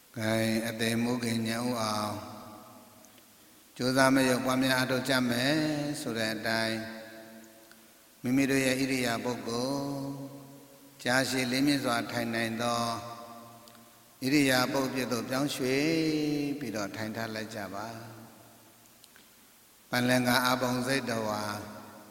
Cái ở đây mua cái nhau à, chú ta mới có quan hệ đồ cha mẹ, số ra đây, mình đôi ya iriya bố cô, cha sĩ lý miên doa thành này đó, iriya bố biết đồ giang suy, bị đồ thành thà lại cha ba, ban lên cả abong dây đầu à,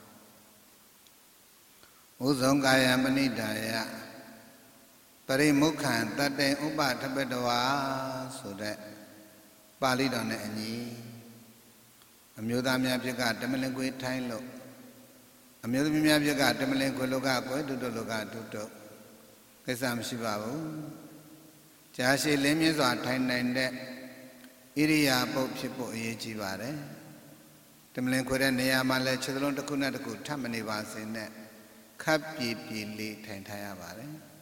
uzong kaya mani daya, parimukhan tate upa thapet đồ à, số ra, Pali đó này nhỉ. Amiêu tam nhà biết cả trăm lần quay thay lộ, amiêu tam nhà biết cả trăm lần quay lô cả đu cái sao mà bảo, cha sĩ lên miếng giọt thay này đấy, iriya bốc phí bộ ye chi bà đấy, trăm lần quay ra này mà lại chế độ đặc khu tham mình vào xin đấy, khắp bị lì thay thay à bà đấy,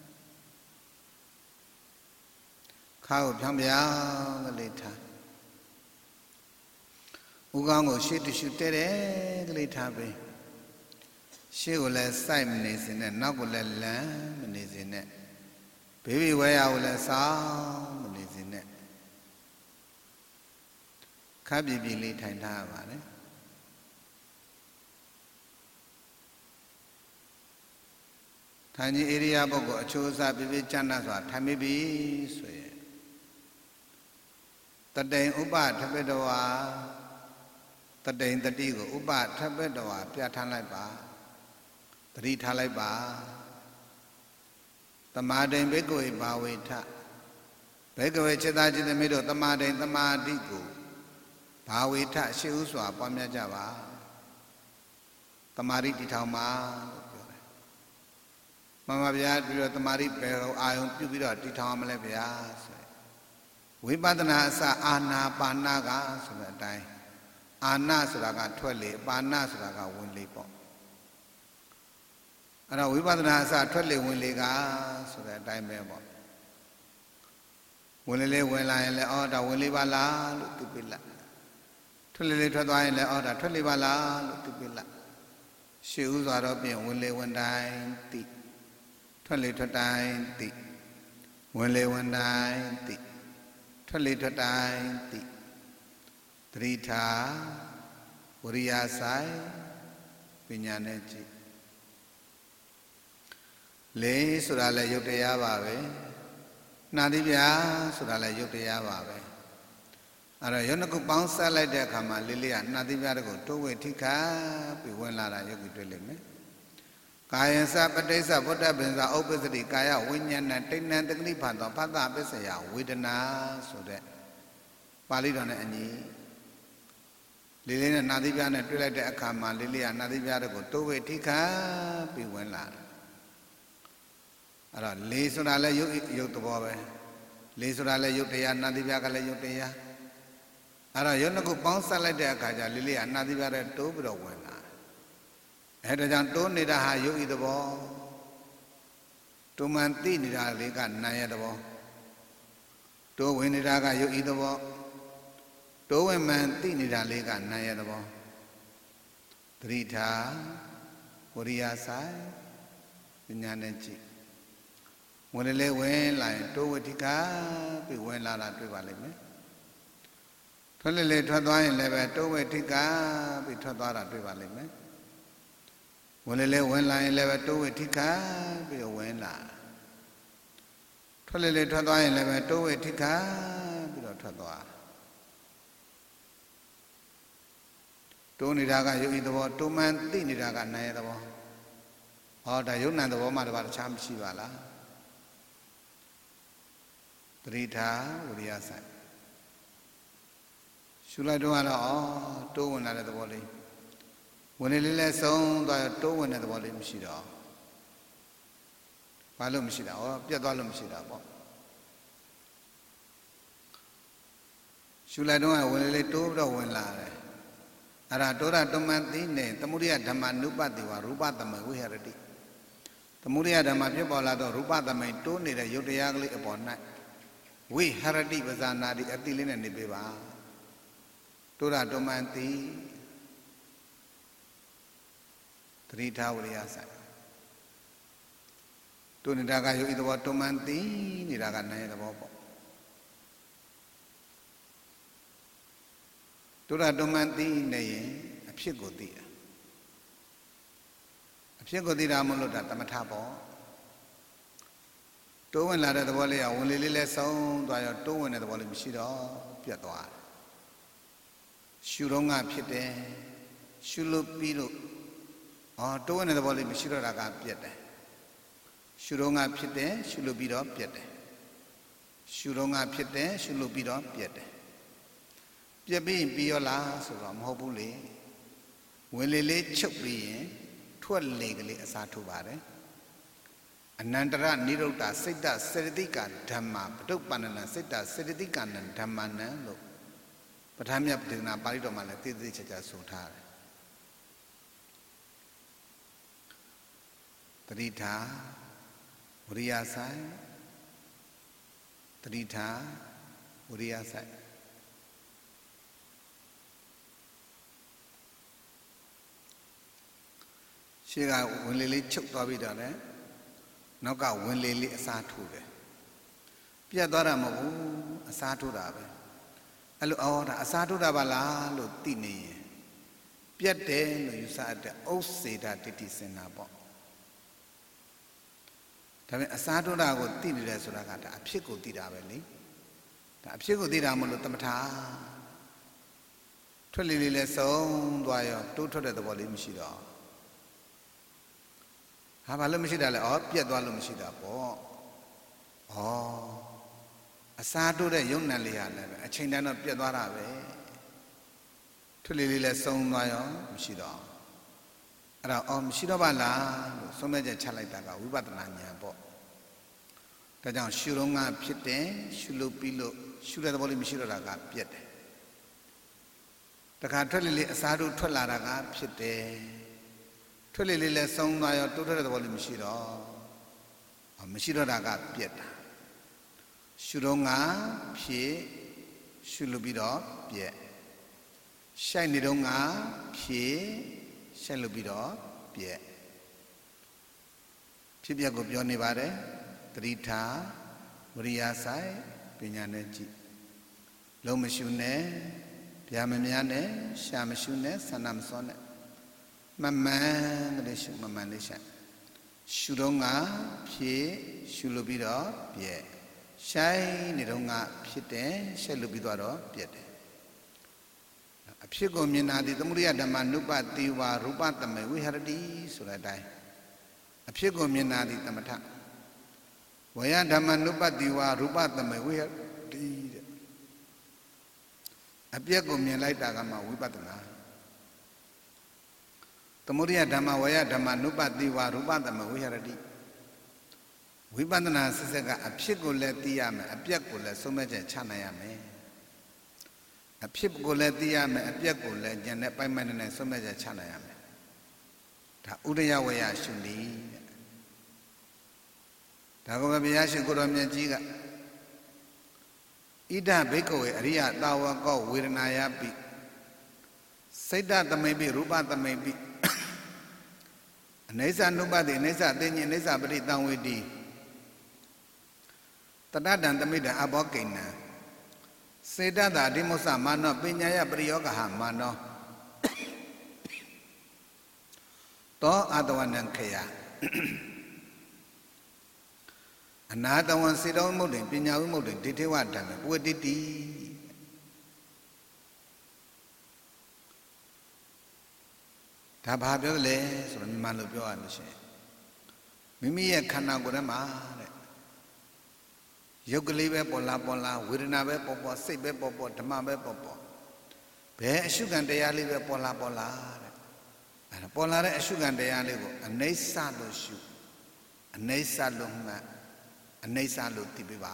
khâu phẳng bia cái lì thay. Ugang ko shi tu shu tere kali thabe shi ko le sai mne sin ne nak ko le lan mne sin ne baby waya ko le sa mne sin ne kha pi pi li thai tha ba le than ji area bok ko acho sa pi pi chan na swa thai mi bi so ye tatain upa thape dawa Tatain tati ko upa thapet dawa pya than lai ba tari tha lai ba Tamadin bhikkhave bhaveta bhikkhave chitta chitta mi do tamadin tamadi ko bhaveta shi u swa pwa mya ja ba Tamari ti thao ma lo pyoတယ်မမဗျာပြီးတော့ tamari ဘယ်အာယုံပြုပြီးတော့တီထောင်ရမလဲဗျာဆိုဝိပဿနာအစအာနာပါဏကဆိုတဲ့အတိုင်းအာနာဆိုတာကထွက်လေပါဏဆိုတာကဝင်လေပေါ့အဲ့တော့ဝိပဿနာအစထွက်လေဝင်လေကဆိုတဲ့အတိုင်းပဲပေါ့ဝင်လေဝင်လာရင်လည်းအော်ဒါဝင်လေပါလားလို့သူပြလိုက်ထွက်လေထွက်သွားရင်လည်းအော်ဒါထွက်လေပါလားလို့သူပြလိုက်ရှေ့ဥစွာတော့ပြင်ဝင်လေဝင်တိုင်းတိထွက်လေထွက်တိုင်းတိဝင်လေဝင်တိုင်းတိထွက်လေထွက်တိုင်းတိသတိထားဝရိယဆိုင်ပညာနဲ့ကြည့်လေးဆိုတာလည်းရုပ်တရားပါပဲနှာတိပြဆိုတာလည်းရုပ်တရားပါပဲအဲ့တော့ရုပ်နှစ်ခုပေါင်းစပ်လိုက်တဲ့အခါမှာလေးလေးကနှာတိပြတကိုတိုးဝေထိခါပြီးဝင်လာတာရုပ်ကြီးတွေ့လိမ့်မယ်ကာယံစပဋိစ္စဗုဒ္ဓပင်္စဥပ္ပစ္စတိကာယဝိညာဏတိဏ္ဍတက္ခိဖန်သောဖသပစ္စယဝေဒနာဆိုတဲ့ပါဠိတော်နဲ့အညီလေးလေးနဲ့နာသီပြနဲ့တွေ့လိုက်တဲ့အခါမှာလေးလေးကနာသီပြတဲ့ကိုတိုးဝေထိခါပြီးဝင်လာတယ်အဲ့တော့လေးဆိုတာလည်းရုပ်သဘောပဲလေးဆိုတာလည်းရုပ်တရားနာသီပြကလည်းရုပ်တရားအဲ့တော့ရုပ်နှစ်ခုပေါင်းစပ်လိုက်တဲ့အခါကျလေးလေးကနာသီပြတဲ့တိုးပြီးတော့ဝင်လာအဲ့ဒါကြောင့်တိုးနေတာဟာရုပ်ဤသဘောတိုးမှန်သိနေတာလေးကနာရသဘောတိုးဝင်နေတာကရုပ်ဤသဘောတိုးဝင်မှန်သိနေတာလေးကနာရသဘောသတိထားဝရိယဆိုင်ပညာနဲ့ကြည့်ဝင်လေဝင်လာရင်တိုးဝတိကပြီးဝင်လာတာတွေ့ပါလိမ့်မယ်ထွက်လေထွက်သွားရင်လည်းပဲတိုးဝတိကပြီးထွက်သွားတာတွေ့ပါလိမ့်မယ်ဝင်လေဝင်လာရင်လည်းပဲတိုးဝတိကပြီးဝင်လာထွက်လေထွက်သွားရင်လည်းပဲတိုးဝတိကပြီးတော့ထွက်သွားတိုးနေတာကယုတ်ဤသဘောတိုးမှန်သိနေတာကနာရသဘောဟောဒါယုတ်နံသဘောမှတပါးတခြားမရှိပါလားသတိထားဝိရိယဆိုင်ရှုလိုက်တော့တိုးဝင်လာတဲ့သဘောလေးဝင်လေလေးလဲဆုံးသွားတိုးဝင်တဲ့သဘောလေးမရှိတော့ဘာလို့မရှိတာဟောပြတ်သွားလို့မရှိတာပေါ့ရှုလိုက်တော့ဝင်လေလေးတိုးပြီးတော့ဝင်လာတယ်အဲ့ဒါတောရတမန်သိနေသမုဒိယဓမ္မနုပတိဝရူပသမေဝိဟရတိသမုဒိယဓမ္မဖြစ်ပေါ်လာတော့ရူပသမေတိုးနေတဲ့ယုတ်တရားကလေးအပေါ်၌ဝိဟရတိပဇာနာတိအတိလေးနဲ့နေပေးပါတောရတမန်သိသတိထားဝရိယဆိုင်တိုးနေတာကယုတ်ဤသဘောတမန်သိနေတာကနာယသဘောပေါ့ဒုရတုံမှန်သိနေရင်အဖြစ်ကိုသိတာအဖြစ်ကိုသိတာမလို့ဒါတမထပေါ့တိုးဝင်လာတဲ့သဘောလေးကဝင်လေလေးလဲဆုံးသွားရောတိုးဝင်တဲ့သဘောလေးမရှိတော့ပြတ်သွားတယ်ရှုတော့ငါဖြစ်တယ်ရှုလို့ပြီးလို့တိုးဝင်တဲ့သဘောလေးမရှိတော့တာကပြတ်တယ်ရှုတော့ငါဖြစ်တယ်ရှုလို့ပြီးတော့ပြတ်တယ်ရှုတော့ငါဖြစ်တယ်ရှုလို့ပြီးတော့ပြတ်တယ်ပြတ်ပြီးပြီးရောလားဆိုတော့မဟုတ်ဘူးလေဝင်လေလေးချုပ်ပြီးရင်ထွက်လေကလေးအစားထိုးပါတယ်အနန္တရနိရုဒ္ဓစိတ်တစေတသိကဓမ္မပတုပ္ပန္နနစိတ်တစေတသိကနံဓမ္မနံလို့ပဋ္ဌာန်းမြတ်ပဋိနာပါဠိတော်မှာလည်းသိသိချာချာဆိုထားတယ်တတိထာဝရိယဆိုင်တတိထာဝရိယဆိုင်ရှေ့ကဝင်လေလေးချုပ်သွားပြီးတော့လည်းနောက်ကဝင်လေလေးအစားထိုးတယ်ပြတ်သွားတာမဟုတ်ဘူးအစားထိုးတာပဲအဲ့လိုဒါအစားထိုးတာပါလားလို့သိနေရင်ပြတ်တယ်လို့ယူဆတဲ့ဥစ္စေတတိတိစင်နာပေါ့ဒါပေမဲ့အစားထိုးတာကိုသိနေတယ်ဆိုတာကဒါအဖြစ်ကိုသိတာပဲလေဒါအဖြစ်ကိုသိတာမလို့တမထာထွက်လေလေးလဲဆုံးသွားရောတိုးထွက်တဲ့သဘောလေးမရှိတော့ဘာလို့မရှိတာလဲပြတ်သွားလို့မရှိတာပေါ့အစားတိုးတဲ့ယုံနံလေးဟာလည်းအချိန်တန်းတော့ပြတ်သွားတာပဲထွက်လေလေးလဲဆုံးသွားရောမရှိတော့အဲ့တော့မရှိတော့ပါလားလို့ဆုံးဖြတ်ချက်ချလိုက်တာကဝိပဿနာဉာဏ်ပေါ့ဒါကြောင့်ရှုတော့ငါဖြစ်တယ်ရှုလို့ပြီးလို့ရှုတဲ့သဘောလေးမရှိတော့တာကပြတ်တယ်တခါထွက်လေလေးအစားတိုးထွက်လာတာကဖြစ်တယ်ထွက်လေလေးလဲဆုံးသွားရောတိုးထွက်တဲ့သဘောလေးမရှိတော့တာကပြက်တာရှုတော့ငါဖြစ်ရှုလို့ပြီးတော့ပြက်ရှိုက်နေတော့ငါဖြစ်ရှိုက်လို့ပြီးတော့ပြက်ဖြစ်ပြက်ကိုပြောနေပါတယ်တတိထာဝရိယဆိုင်ပညာနဲ့ကြည့်လုံးမရှုနဲ့ဗျာမများနဲ့ရှာမရှုနဲ့ဆန္ဒမစောနဲ့မမှန်ကလေးရှုမမှန်လေးရှာရှုတော့ငါဖြစ်ရှုလို့ပြီးတော့ပြက်ရှိုင်းနေတော့ငါဖြစ်တယ်ရှိုက်လို့ပြီးတော့ပြက်တယ်အဖြစ်ကိုမြင်တာဒီသမုဒိယဓမ္မနုပတိဝါရူပတမေဝိဟရတိဆိုတဲ့အတိုင်းအဖြစ်ကိုမြင်တာဒီသမထဝေယဓမ္မနုပတိဝါရူပတမေဝိဟရတိတဲ့အပြက်ကိုမြင်လိုက်တာကမှဝိပဿနာသမုဒိယဓမ္မဝေယဓမ္မနုပတိဝါရူပတမေဝိဟရတိဝိပဿနာဆက်ဆက်ကအဖြစ်ကိုလည်းသိရမယ်အပြက်ကိုလည်းဆုံးဖြတ်ချက်ချနိုင်ရမယ်အဖြစ်ကိုလည်းသိရမယ်အပြက်ကိုလည်းဉာဏ်နဲ့ပိုင်ပိုင်နဲ့ဆုံးဖြတ်ချက်ချနိုင်ရမယ်ဒါဥဒယဝေယရှုနည်းဒါကဘုရားရှင်ကိုတော်မြတ်ကြီးကဣဒဘိက္ခဝေအရိယတာဝကောဝေဒနာယပိစိတ်တသမိပိရူပသမိပိအနေဆာနုပတိအနေဆာသိဉ္အနေဆာပရိတံဝေတိတတတံသမိတံအဘောကိဏံစေတသာဓိမုစ္စမာနောပညာယပရိယောဂဟမာနောသောအတဝနံခေယအနာတဝံစေတောဝိမုတ်တိပညာဝိမုတ်တိဒိဋ္ဌိဝဓမ္မေပုဝတိတိဒါဘာပြောလဲဆိုတော့မြန်မာလိုပြောရလို့ရှိရင်မိမိရဲ့ခန္ဓာကိုယ်ထဲမှာတဲ့ရုပ်ကလေးပဲပေါ်လာဝေဒနာပဲပေါ်စိတ်ပဲပေါ်ဓမ္မပဲပေါ်ဘယ်အရှုခံတရားလေးပဲပေါ်လာတဲ့အဲ့ဒါပေါ်လာတဲ့အရှုခံတရားလေးကိုအနိစ္စလို့ရှုအနိစ္စလို့မှတ်အနိစ္စလို့သိပေးပါ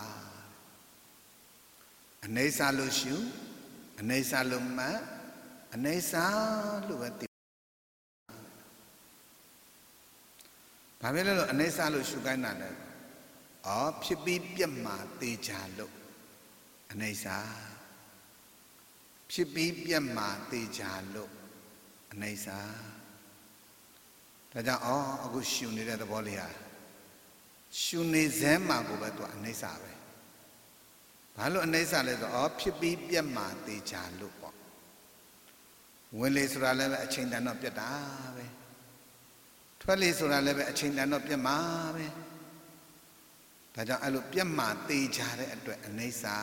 အနိစ္စလို့ရှုအနိစ္စလို့မှတ်အနိစ္စလို့ပဲသိဘာဖြစ်လဲလို့အနိစ္စလို့ရှုခိုင်းတာလဲဖြစ်ပြီးပြတ်မှာသေချာလို့အနိစ္စဖြစ်ပြီးပြတ်မှာသေချာလို့အနိစ္စဒါကြောင့်အခုရှုနေတဲ့သဘောလေးဟာရှုနေစဲမှာကိုပဲသူအနိစ္စပဲဘာလို့အနိစ္စလဲဆိုတော့ဖြစ်ပြီးပြတ်မှာသေချာလို့ပေါ့ဝင်လေဆိုတာလည်းပဲအချိန်တန်တော့ပြတ်တာပဲထွက်လေဆိုတာလည်းပဲအချိန်တန်တော့ပြတ်မှာပဲဒါကြောင့်အဲ့လိုပြတ်မှာသေချာတဲ့အတွက်အနိစ္စ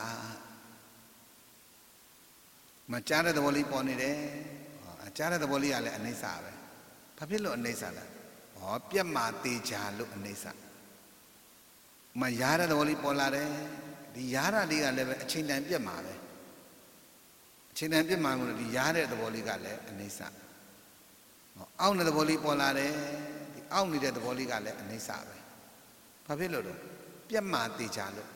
မကြားတဲ့သဘောလေးပေါ်နေတယ်အကြားတဲ့သဘောလေးကလည်းအနိစ္စပဲဘာဖြစ်လို့အနိစ္စလဲပြတ်မှာသေချာလို့အနိစ္စမရတဲ့သဘောလေးပေါ်လာတယ်ဒီရတာလေးကလည်းပဲအချိန်တန်ပြတ်မှာပဲအချိန်တန်ပြတ်မှာလို့ဒီရတဲ့သဘောလေးကလည်းအနိစ္စအောက်တဲ့သဘောလေးပေါ်လာတယ်ဒီအောက်နေတဲ့သဘောလေးကလည်းအနိစ္စပဲဘာဖြစ်လို့လဲပြတ်မှာသေချာလို့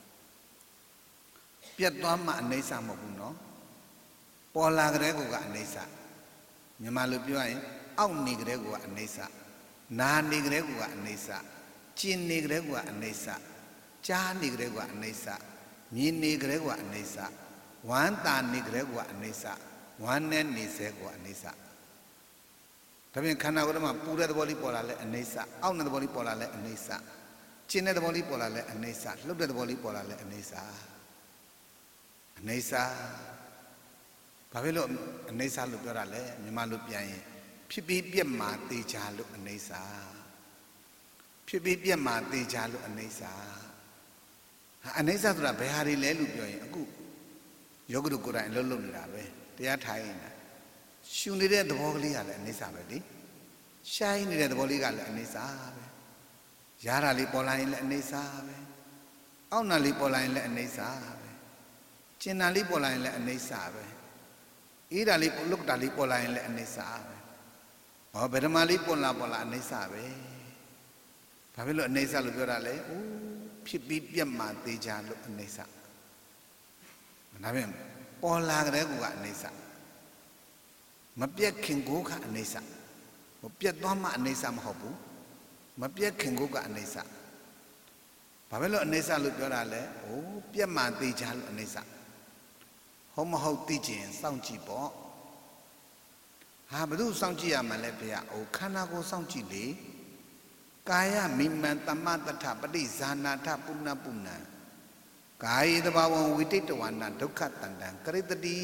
ပြတ်သွားမှအနိစ္စမဟုတ်ဘူးနော်ပေါ်လာကြတဲ့ကအနိစ္စမြန်မာလိုပြောရင်အောက်နေကြတဲ့ကအနိစ္စနာနေကြတဲ့ကအနိစ္စကျင်နေကြတဲ့ကအနိစ္စကြားနေကြတဲ့ကအနိစ္စမြင်နေကြတဲ့ကအနိစ္စဝမ်းသာနေကြတဲ့ကအနိစ္စဝမ်းနဲ့နေစေကအနိစ္စဒါပြင်ခန္ဓာကိုယ်မှာပူတဲ့သဘောလေးပေါ်လာလဲအနိစ္စအောက်တဲ့သဘောလေးပေါ်လာလဲအနိစ္စကျင်တဲ့သဘောလေးပေါ်လာလဲအနိစ္စလှုပ်တဲ့သဘောလေးပေါ်လာလဲအနိစ္စအနိစ္စဘာဖြစ်လို့အနိစ္စလို့ပြောတာလဲမြန်မာလိုပြန်ရင်ဖြစ်ပြီးပြက်မှာသေချာလို့အနိစ္စဖြစ်ပြီးပြက်မှာသေချာလို့အနိစ္စအနိစ္စဆိုတာဘယ်ဟာတွေလဲလို့ပြောရင်အခုယောဂတုကိုယ်တိုင်အလုပ်လုပ်နေတာပဲတရားထိုင်နေတာရှုနေတဲ့သဘောကလေးကလည်းအနိစ္စပဲလေရှိုင်းနေတဲ့သဘောလေးကလည်းအနိစ္စပဲရတာလေးပေါ်လာရင်လည်းအနိစ္စပဲအောက်နာလေးပေါ်လာရင်လည်းအနိစ္စပဲကျင်နာလေးပေါ်လာရင်လည်းအနိစ္စပဲအေးတာလေးလုတ်တာလေးပေါ်လာရင်လည်းအနိစ္စပဲဗေဒမာလေးပေါ်လာအနိစ္စပဲဘာဖြစ်လို့အနိစ္စလို့ပြောတာလဲဖြစ်ပြီးပြတ်မှသေချာလို့အနိစ္စဒါပြန်ပေါ်လာကြတဲ့ကအနိစ္စမပြတ်ခင်ကိုကအနိစ္စပြတ်သွားမှအနိစ္စမဟုတ်ဘူးမပြတ်ခင်ကိုကအနိစ္စဘာဖြစ်လို့အနိစ္စလို့ပြောတာလဲပြတ်မှသေချာလို့အနိစ္စဟုတ်မဟုတ်သိချင်စောင့်ကြည့်ပေါ့ဟာဘယ်သူစောင့်ကြည့်ရမှာလဲဗျာခန္ဓာကိုယ်စောင့်ကြည့်လေကာယမိမံတမ္မတထပဋိဇာနာထပုဏ္ဏပုဏ္ဏံကာယေတဘာဝံဝိတိတဝါနဒုက္ခတန္တံကရိတတိ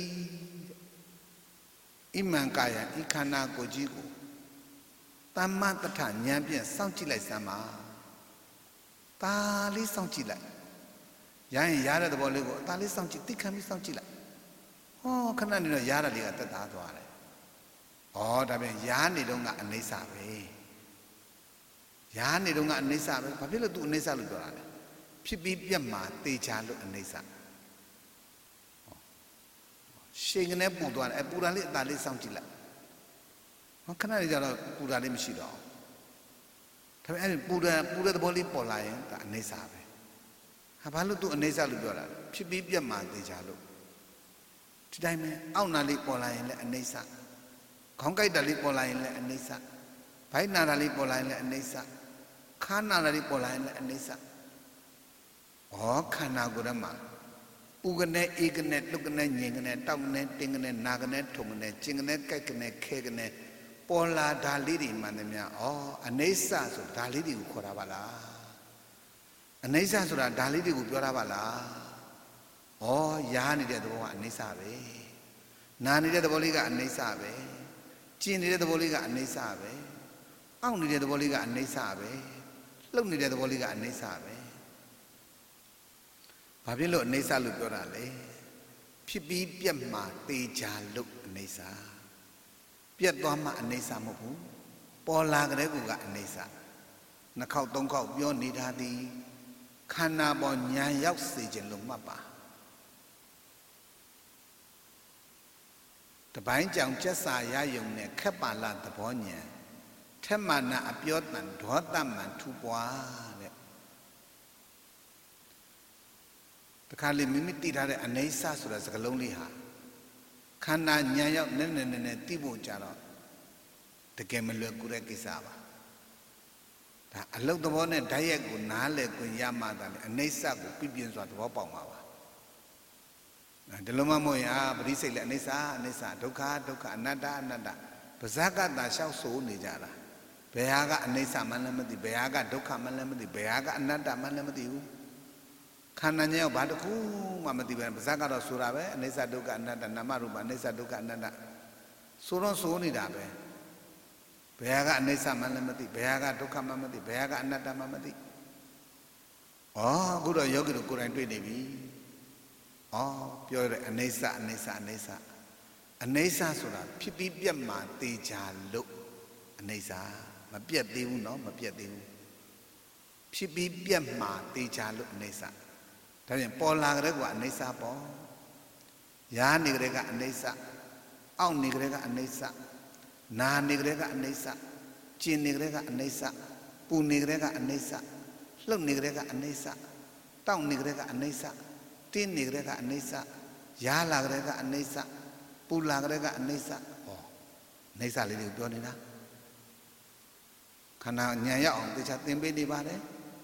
ဣမံကာယဤခန္ဓာကိုယ်ကြီးကိုတမ္မတထဉာဏ်ဖြင့်စောင့်ကြည့်လိုက်စမ်းပါဒါလေးစောင့်ကြည့်လိုက်ရရင်ရတဲ့သဘောလေးကိုဒါလေးစောင့်ကြည့်သိခံပြီးစောင့်ကြည့်လိုက်ခဏနေတော့ရတာလေးကတက်သားသွားတယ်ဒါပြန်ရားနေတော့ကအနိစ္စပဲရားနေတော့ကအနိစ္စပဲဘာဖြစ်လို့ तू အနိစ္စလို့ပြောတာလဲဖြစ်ပြီးပြတ်မှာသေချာလို့အနိစ္စရှင်ကနေပူသွားတယ်ပူတာလေးအသာလေးစောင့်ကြည့်လိုက်ခဏနေကြတော့ပူတာလေးမရှိတော့ဒါပေမဲ့ပူတဲ့သဘောလေးပေါ်လာရင်ဒါအနိစ္စပဲဘာလို့ तू အနိစ္စလို့ပြောတာလဲဖြစ်ပြီးပြတ်မှာသေချာလို့ဒီတိုင်းပဲအောက်နာလေးပေါ်လာရင်လည်းအနိစ္စခေါင်းကိုက်တာလေးပေါ်လာရင်လည်းအနိစ္စဘိုက်နာတာလေးပေါ်လာရင်လည်းအနိစ္စခါနာတာလေးပေါ်လာရင်လည်းအနိစ္စခန္ဓာကိုယ်ထဲမှာပူကနေအေးကနေလှုပ်ကနေငြိမ်ကနေတောက်ကနေတင်းကနေနာကနေထုံကနေကျင်ကနေကြိုက်ကနေခဲကနေပေါ်လာဒါလေးတွေမှန်တယ်များအနိစ္စဆိုဒါလေးတွေကိုခေါ်တာပါလားအနိစ္စဆိုတာဒါလေးတွေကိုပြောတာပါလားရားနေတဲ့သဘောကအနိစ္စပဲနာနေတဲ့သဘောလေးကအနိစ္စပဲကျင်နေတဲ့သဘောလေးကအနိစ္စပဲအောင့်နေတဲ့သဘောလေးကအနိစ္စပဲလှုပ်နေတဲ့သဘောလေးကအနိစ္စပဲဘာဖြစ်လို့အနိစ္စလို့ပြောတာလဲဖြစ်ပြီးပြတ်မှသေချာလို့အနိစ္စပြတ်သွားမှအနိစ္စမဟုတ်ဘူးပေါ်လာကြတဲ့ကူကအနိစ္စနှစ်ခေါက်သုံးခေါက်ပြောနေတာသည်ခန္ဓာပေါ်ဉာဏ်ရောက်စေခြင်းလို့မှတ်ပါတပိုင်းကြောင်ကျက်စာရယုံနဲ့ခက်ပါလသဘောဉာဏ်ထက်မာနအပြောတန်ဒေါသမှန်ထူပွားတဲ့တခါလေမိမိသိထားတဲ့အနိစ္စဆိုတဲ့စကားလုံးလေးဟာခန္ဓာဉာဏ်ရောက်နဲ့သိဖို့ကြတော့တကယ်မလွယ်ကူတဲ့ကိစ္စပါဒါအလုတ်သဘောနဲ့ဓာတ်ရက်ကိုနားလည်ခွင့်ရမှသာလေအနိစ္စကိုပြပြင်းစွာသဘောပေါက်မှာပါဒီလိုမှမဟုတ်ရင်ပရိစိတ်လည်းအနိစ္စဒုက္ခအနတ္တပါဇာကတာလျှောက်ဆိုနေကြတာဘယ်ဟာကအနိစ္စမှလည်းမသိဘယ်ဟာကဒုက္ခမှလည်းမသိဘယ်ဟာကအနတ္တမှလည်းမသိဘူးခန္ဓာဉာဏ်ရောက်ဘာတစ်ခုမှမသိပဲပါဇာကတော့ဆိုတာပဲအနိစ္စဒုက္ခအနတ္တနာမရူပအနိစ္စဒုက္ခအနတ္တဆိုတော့ဆိုနေတာပဲဘယ်ကအနိစ္စမှလည်းမသိဘယ်ကဒုက္ခမှမသိဘယ်ကအနတ္တမှမသိအခုတော့ယောဂီတို့ကိုယ်တိုင်တွေ့နေပြီပြောရတဲ့အနိစ္စအနိစ္စအနိစ္စအနိစ္စဆိုတာဖြစ်ပြီးပြတ်မှသေချာလို့အနိစ္စမပြတ်သေးဘူးနော်မပြတ်သေးဘူးဖြစ်ပြီးပြတ်မှသေချာလို့အနိစ္စဒါပြန်ပေါ်လာကြတဲ့ကအနိစ္စပေါ့ရားနေကြတဲ့ကအနိစ္စအောက်နေကြတဲ့ကအနိစ္စနာနေကြတဲ့ကအနိစ္စကျင်နေကြတဲ့ကအနိစ္စပူနေကြတဲ့ကအနိစ္စလှုပ်နေကြတဲ့ကအနိစ္စတောင့်နေကြတဲ့ကအနိစ္စတင်းနေကြတဲ့ကအနိစ္စရားလာကြတဲ့ကအနိစ္စပူလာကြတဲ့ကအနိစ္စအနိစ္စလေးတွေကိုပြောနေတာခန္ဓာဉာဏ်ရောက်အောင်တရားသင်ပေးနေပါတယ်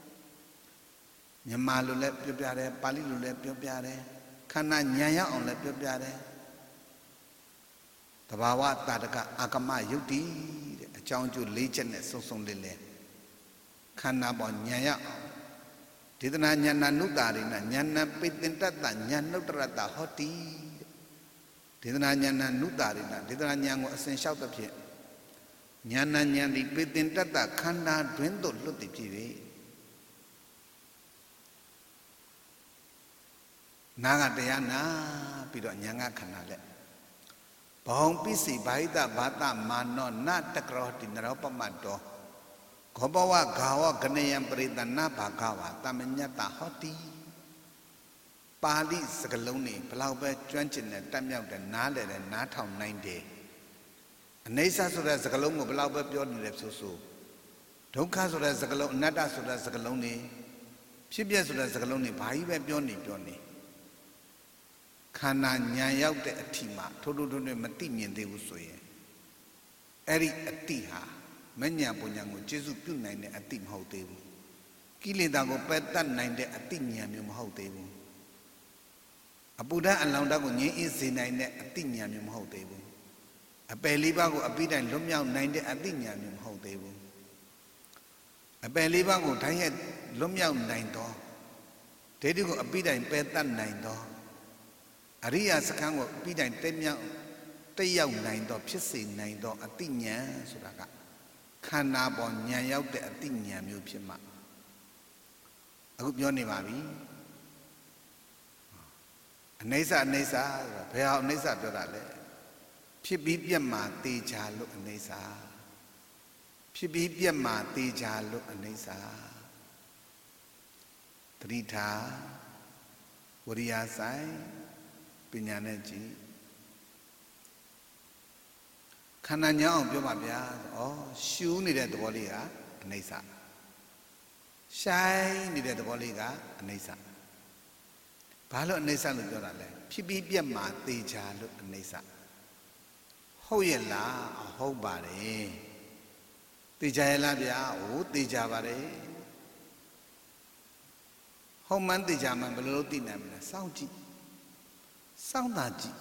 မြန်မာလိုလည်းပြောပြတယ်ပါဠိလိုလည်းပြောပြတယ်ခန္ဓာဉာဏ်ရောက်အောင်လည်းပြောပြတယ်တဘာဝတာတကအာကမယုတ်တိတဲ့အကြောင်းကျိုး၄ချက်နဲ့စုံစုံလေးလဲခန္ဓာပေါ်ဉာဏ်ရောက်ဒေသနာဉာဏနုတာရိနဉာဏပိတင်တတဉာဏနုတ္တရတဟောတိဒေသနာဉာဏနုတာရိနဒေသနာဉာဏ်ကိုအစဉ်လျှောက်သဖြင့်ဉာဏဉာဏ်ဒီပိတင်တတခန္ဓာတွင်သို့လွတ်တည်ဖြစ်၍နာကတရားနာပြီးတော့ဉာဏ်ကခန္ဓာလက်ဘောင်ပစ္စည်းဘာဟိတဘာတမာနောနတကရောတိနရောပမတ္တောခောဘဝဂါဝဂနယံပရိသနာဘာဂဝတမညတဟောတိပါဠိစကားလုံးတွေဘလောက်ပဲကျွမ်းကျင်တဲ့တတ်မြောက်တဲ့နားလည်တဲ့နားထောင်နိုင်တယ်အနိစ္စဆိုတဲ့စကားလုံးကိုဘလောက်ပဲပြောနေတယ်ဆိုဒုက္ခဆိုတဲ့စကားလုံးအနတ္တဆိုတဲ့စကားလုံးတွေဖြစ်ပျက်ဆိုတဲ့စကားလုံးတွေဘာကြီးပဲပြောနေခန္ဓာဉာဏ်ရောက်တဲ့အထိမှထိုးထိုးမသိမြင်သေးဘူးဆိုရင်အဲ့ဒီအတိဟာမဉဏ်ပုံဉဏ်ကိုကျေစုပြုနိုင်တဲ့အတိမဟုတ်သေးဘူးကိလေသာကိုပယ်တတ်နိုင်တဲ့အတိဉာဏ်မျိုးမဟုတ်သေးဘူးအပူဓာတ်အလောင်းဓာတ်ကိုငြိမ်းအေးစေနိုင်တဲ့အတိဉာဏ်မျိုးမဟုတ်သေးဘူးအပယ်လေးပါးကိုအပိတိုင်လွတ်မြောက်နိုင်တဲ့အတိဉာဏ်မျိုးမဟုတ်သေးဘူးအပယ်လေးပါးကိုတိုင်းရဲ့လွတ်မြောက်နိုင်သောဒိဋ္ဌိကိုအပိတိုင်ပယ်တတ်နိုင်သောအရိယာစခန်းကိုအပိတိုင်တက်မြောက်တက်ရောက်နိုင်သောဖြစ်စေနိုင်သောအတိဉာဏ်ဆိုတာကခန္ဓာပေါ်ဉာဏ်ရောက်တဲ့အတိဉာဏ်မျိုးဖြစ်မှအခုပြောနေပါပြီအနိစ္စအနိစ္စဆိုတာဘယ်ဟာအနိစ္စပြောတာလဲဖြစ်ပြီးပြတ်မှတေချာလို့အနိစ္စဖြစ်ပြီးပြတ်မှတေချာလို့အနိစ္စသတိထားဝရိယဆိုင်ပညာနဲ့ကြည့်ခန္ဓာညာအောင်ပြောပါဗျာရှူးနေတဲ့သဘောလေးကအနိစ္စရှိုင်းနေတဲ့သဘောလေးကအနိစ္စဘာလို့အနိစ္စလို့ပြောတာလဲဖြစ်ပြီးပြတ်မှသေချာလို့အနိစ္စဟုတ်ရဲ့လားဟုတ်ပါတယ်သေချာရဲ့လားဗျာသေချာပါတယ်ဟုတ်မှန်သေချာမှန်ဘယ်လိုလုပ်သိနိုင်မလဲစောင့်ကြည့်စောင့်တာကြည့်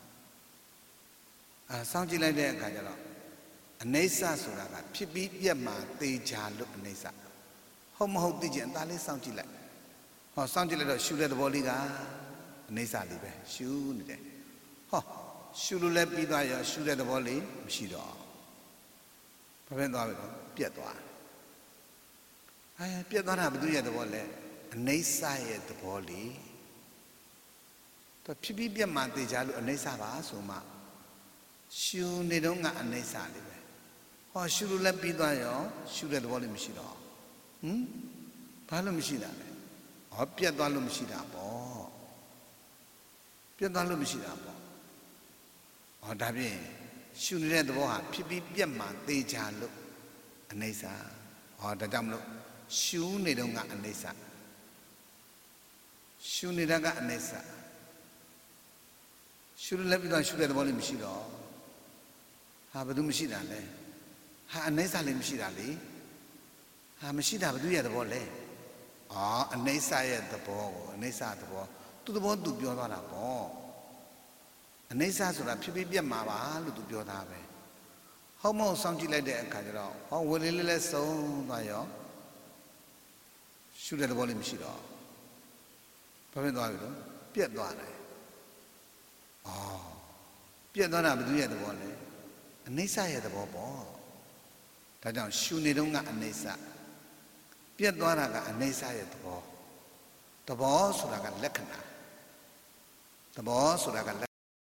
စောင့်ကြည့်လိုက်တဲ့အခါကျတော့အနိစ္စဆိုတာကဖြစ်ပြီးပြတ်မှသေချာလို့အနိစ္စဟုတ်မဟုတ်သိချင်အသာလေးစောင့်ကြည့်လိုက်စောင့်ကြည့်လိုက်တော့ရှူတဲ့သဘောလေးကအနိစ္စလေးပဲရှူနေတယ်ရှူလို့လည်းပြီးသွားရောရှူတဲ့သဘောလေးမရှိတော့ဘာဖြစ်သွားပြီတော့ပြတ်သွားပြတ်သွားတာဘယ်သူရဲ့သဘောလဲအနိစ္စရဲ့သဘောလေးတော့ဖြစ်ပြီးပြတ်မှသေချာလို့အနိစ္စပါဆိုမှရှူနေတော့ကအနိစ္စလေးပဲရှူလို့လည်းပြီးသွားရောရှူတဲ့သဘောလေးမရှိတော့ဘာလို့မရှိတာလဲပြတ်သွားလို့မရှိတာပေါ့ပြတ်သွားလို့မရှိတာပေါ့ဒါဖြင့်ရှုနေတဲ့သဘောဟာဖြစ်ပြီးပြတ်မှသေချာလို့အနိစ္စဒါကြောင့်မလို့ရှုနေတော့ကအနိစ္စရှုနေတာကအနိစ္စရှုလည်းပြီးတော့ရှုတဲ့သဘောလေးမရှိတော့ဘာလို့မရှိတာလဲအနိစ္စလေးမရှိတာလေမရှိတာဘယ်သူရဲ့သဘောလဲအနိစ္စရဲ့သဘောကိုအနိစ္စသဘောသူသဘောသူပြောသွားတာပေါ့အနိစ္စဆိုတာဖြစ်ပြီးပြတ်မှာပါလို့သူပြောတာပဲဟုတ်မဟုတ်စောင့်ကြည့်လိုက်တဲ့အခါကျတော့ဝေလေးလေးစုံသွားရောရှုတဲ့သဘောလေးမရှိတော့ဘာဖြစ်သွားပြီတော့ပြတ်သွားတယ်ပြတ်သွားတာဘယ်သူရဲ့သဘောလဲအနေဆာရဲ့သဘောပေါ့ဒါကြောင့်ရှုနေတော့ကအနေဆာပြတ်သွားတာကအနေဆာရဲ့သဘောဆိုတာကလက္ခဏာသဘောဆိုတာကလက်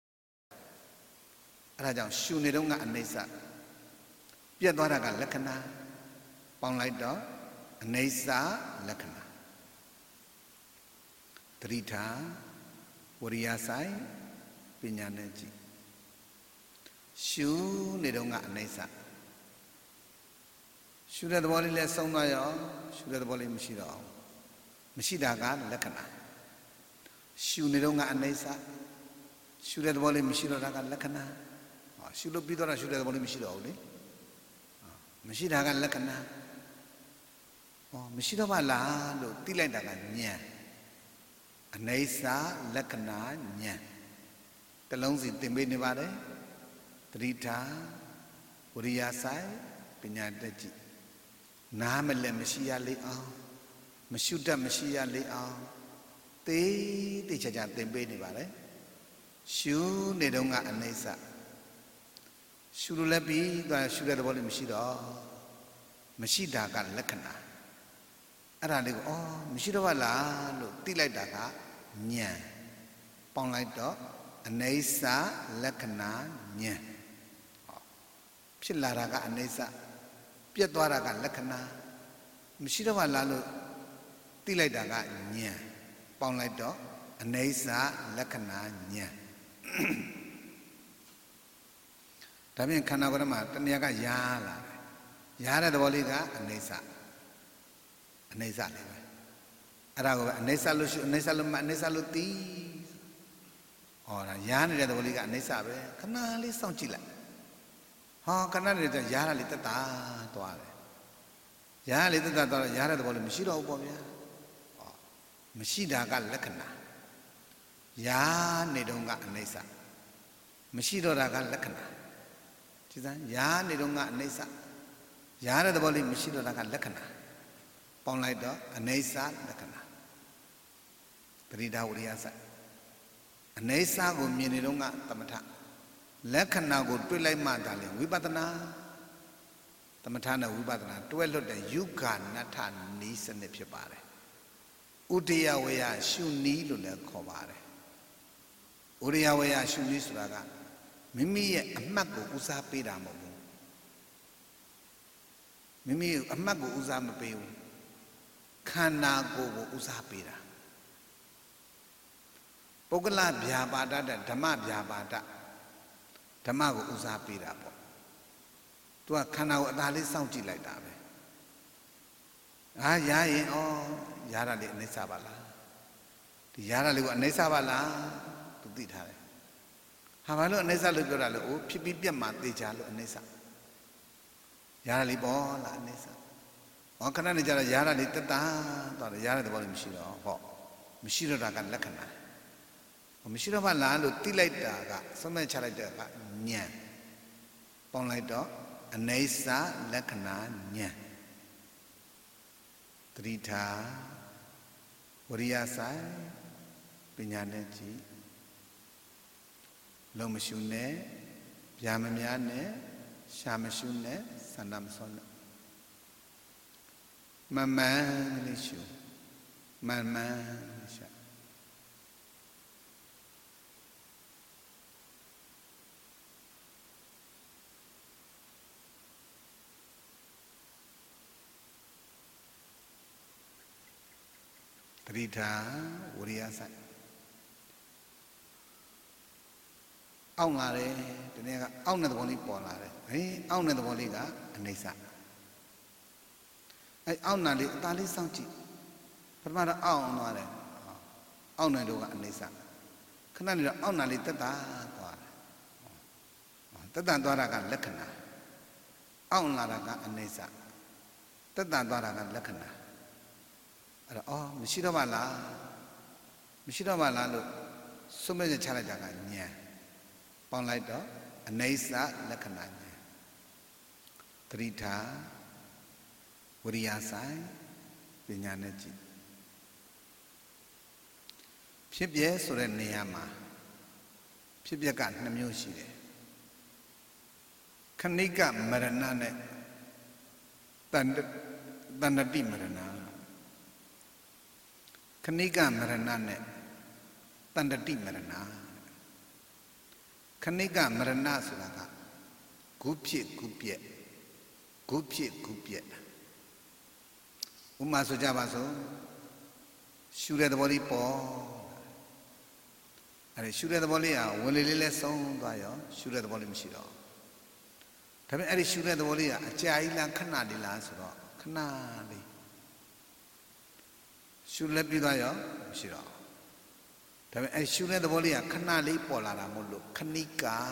အဲ့ဒါကြောင့်ရှုနေတော့ကအနေဆာပြတ်သွားတာကလက္ခဏာပေါင်းလိုက်တော့အနေဆာလက္ခဏာတတိထားဝရိယဆိုင်ပညာနဲ့ကြည့်ရှုနေတော့ကအနေဆာရှုတဲ့သဘောလေးလည်းဆုံးသွားရောရှုတဲ့သဘောလေးမရှိတော့အောင်မရှိတာကလက္ခဏာရှုနေတော့ကအနေဆာရှုတဲ့သဘောလေးမရှိတော့တာကလက္ခဏာရှုလို့ပြီးတော့ရှုတဲ့သဘောလေးမရှိတော့ဘူးလေမရှိတာကလက္ခဏာမရှိတော့ပါလားလို့သိလိုက်တာကဉာဏ်အနေဆာလက္ခဏာဉာဏ်တလုံးစီသင်ပေးနေပါတယ်တတိထားဝရိယဆိုင်ပညာတက်ကြည့်နားမလဲမရှိရလေအောင်မရှုတတ်မရှိရလေအောင်တေးချာချာသင်ပေးနေပါတယ်ရှုနေတော့ကအနေဆာရှုလို့လည်းပြီးသွားရှုတဲ့သဘောလေးမရှိတော့မရှိတာကလက္ခဏာအဲ့ဒါလေးကိုမရှိတော့ပါလားလို့သိလိုက်တာကဉာဏ်ပေါင်းလိုက်တော့အနေဆာလက္ခဏာဉာဏ်ဖြစ်လာတာကအနေဆာပြတ်သွားတာကလက္ခဏာမရှိတော့ပါလားလို့သိလိုက်တာကဉာဏ်ပေါင်းလိုက်တော့အနေဆာလက္ခဏာဉာဏ်ဒါဖြင့်ခန္ဓာကိုယ်ထဲမှာတဏှာကယားလာတယ်ယားတဲ့သဘောလေးကအနေဆာလေးပဲအဲ့ဒါကိုပဲအနေဆာလို့ရှုအနေဆာလို့မှအနေဆာလို့သိဒါယားနေတဲ့သဘောလေးကအနေဆာပဲခဏလေးစောင့်ကြည့်လိုက်ခဏလေးတော့ယားတာလေးတက်တာသွားတယ်ယားလေးတက်တာသွားတော့ယားတဲ့သဘောလေးမရှိတော့ဘူးပေါ့ဗျာမရှိတာကလက္ခဏာယားနေတော့ကအနေဆာမရှိတော့တာကလက္ခဏာကြည်စမ်းယားနေတော့ကအနေဆာယားတဲ့သဘောလေးမရှိတော့တာကလက္ခဏာပေါင်းလိုက်တော့အနေဆာလက္ခဏာပရိဒါဝရိယဆိုင်အနေဆာကိုမြင်နေတော့ကသမထလက္ခဏာကိုတွေ့လိုက်မှသာလေဝိပဿနာသမထနဲ့ဝိပဿနာတွဲလွတ်တဲ့ယုဂနထနီးစနစ်ဖြစ်ပါတယ်ဥဒယဝေယရှုနီးလို့လည်းခေါ်ပါတယ်ဥဒယဝေယရှုနီးဆိုတာကမိမိရဲ့အမှတ်ကိုဦးစားပေးတာမဟုတ်ဘူးမိမိအမှတ်ကိုဦးစားမပေးဘူးခန္ဓာကိုယ်ကိုဦးစားပေးတာပုဂ္ဂလဗျာပါဒတဲ့ဓမ္မဗျာပါဒဓမ္မကိုဦးစားပေးတာပေါ့သူကခန္ဓာကိုအသာလေးစောင့်ကြည့်လိုက်တာပဲရရင်ရတာလေးအနိစ္စပါလားဒီရတာလေးကိုအနိစ္စပါလားသူသိထားတယ်ဘာလို့အနိစ္စလို့ပြောတာလဲဖြစ်ပြီးပြတ်မှသိချာလို့အနိစ္စရတာလေးပေါ့လားအနိစ္စခဏနေကြတော့ရတာလေးတက်တာသွားတယ်ရတဲ့သဘောလေးမရှိတော့မရှိတော့တာကလက္ခဏာမရှိတော့ပါလားလို့သိလိုက်တာကသုံးမဲ့ချလိုက်တဲ့ကဉာဏ်ပေါင်းလိုက်တော့အနေဆာလက္ခဏာဉာဏ်တတိထားဝရိယဆိုင်ပညာနဲ့ကြည့်လုံးမရှုနဲ့ဗျာမများနဲ့ရှာမရှုနဲ့စန္ဒမစောနဲ့မမှန်လေးရှုမှန်မှန်ရှာတတိထားဝရိယဆိုင်အောင့်လာတယ်ဒီနေ့ကအောင့်တဲ့သဘောလေးပေါ်လာတယ်အောင့်တဲ့သဘောလေးကအနေဆာအောင့်နာလေးအသာလေးစောင့်ကြည့်ပထမတော့အောင့်သွားတယ်အောင့်နေတော့ကအနေဆာခဏနေတော့အောင့်နာလေးတက်တာသွားတယ်တက်တာသွားတာကလက္ခဏာအောင့်လာတာကအနေဆာတက်တာသွားတာကလက္ခဏာအဲ့တော့မရှိတော့ပါလားမရှိတော့ပါလားလို့စွန့်မဲ့ချလိုက်တာကဉာဏ်ပေါင်းလိုက်တော့အနေဆာလက္ခဏာဉာဏ်တတိထားဝရိယဆိုင်ပညာနဲ့ကြည့်ဖြစ်ပြဲဆိုတဲ့နေရာမှာဖြစ်ပျက်က2မျိုးရှိတယ် Khanika marana ne Tandati marana. Khanika marana ne Tandati marana. Khanika marana sulaga. Gupye. Umaso jabaso. Shure the body po. And shure the body, Walile song, shure the body machine. Tell me, I shure the body, a chaila canadi last canadi. Should let me die, Shiro. Tell me, I shure the body, a canali polaramolo, canica,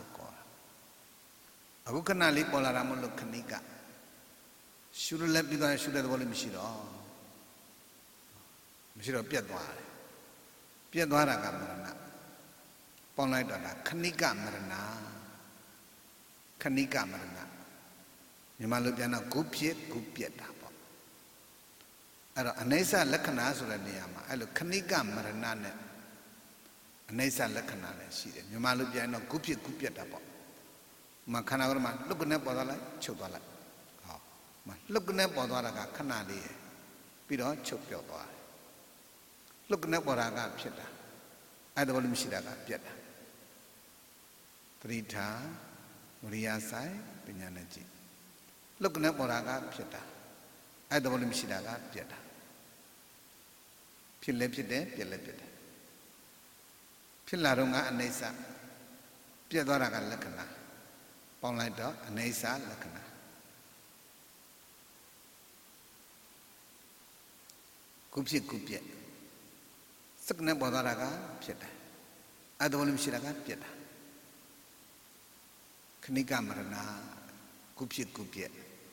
a canali polaramolo canica. Should let me die, should let the body machine. Mishiro Piedwara Gamarana Ponlaita Kanika Marana Nimalupiana Gupye Tapo. Anesa Lakana Sulaniyama, I look Kanika Marana Anesa Lakana, she Nimalupiano Gupye Tapo. Makanavarman, look at Nepodala, Chopala. Look at Nepodara Canadi, Pido Chopio. Look at what I got, Pieta. I don't want to see that Pieta. Trita, Muria Sai, Pinyanaji. Look at what I got, Pieta. I don't want to see that Pieta. Pilepide. Pilarunga and Nesa. Piedaraga Lakana. Ponlaito and Nesa Lakana. Kupye. Sakna Bodaraga, Pieta. I don't want to see that Pieta. Kanika Marana, Kupye.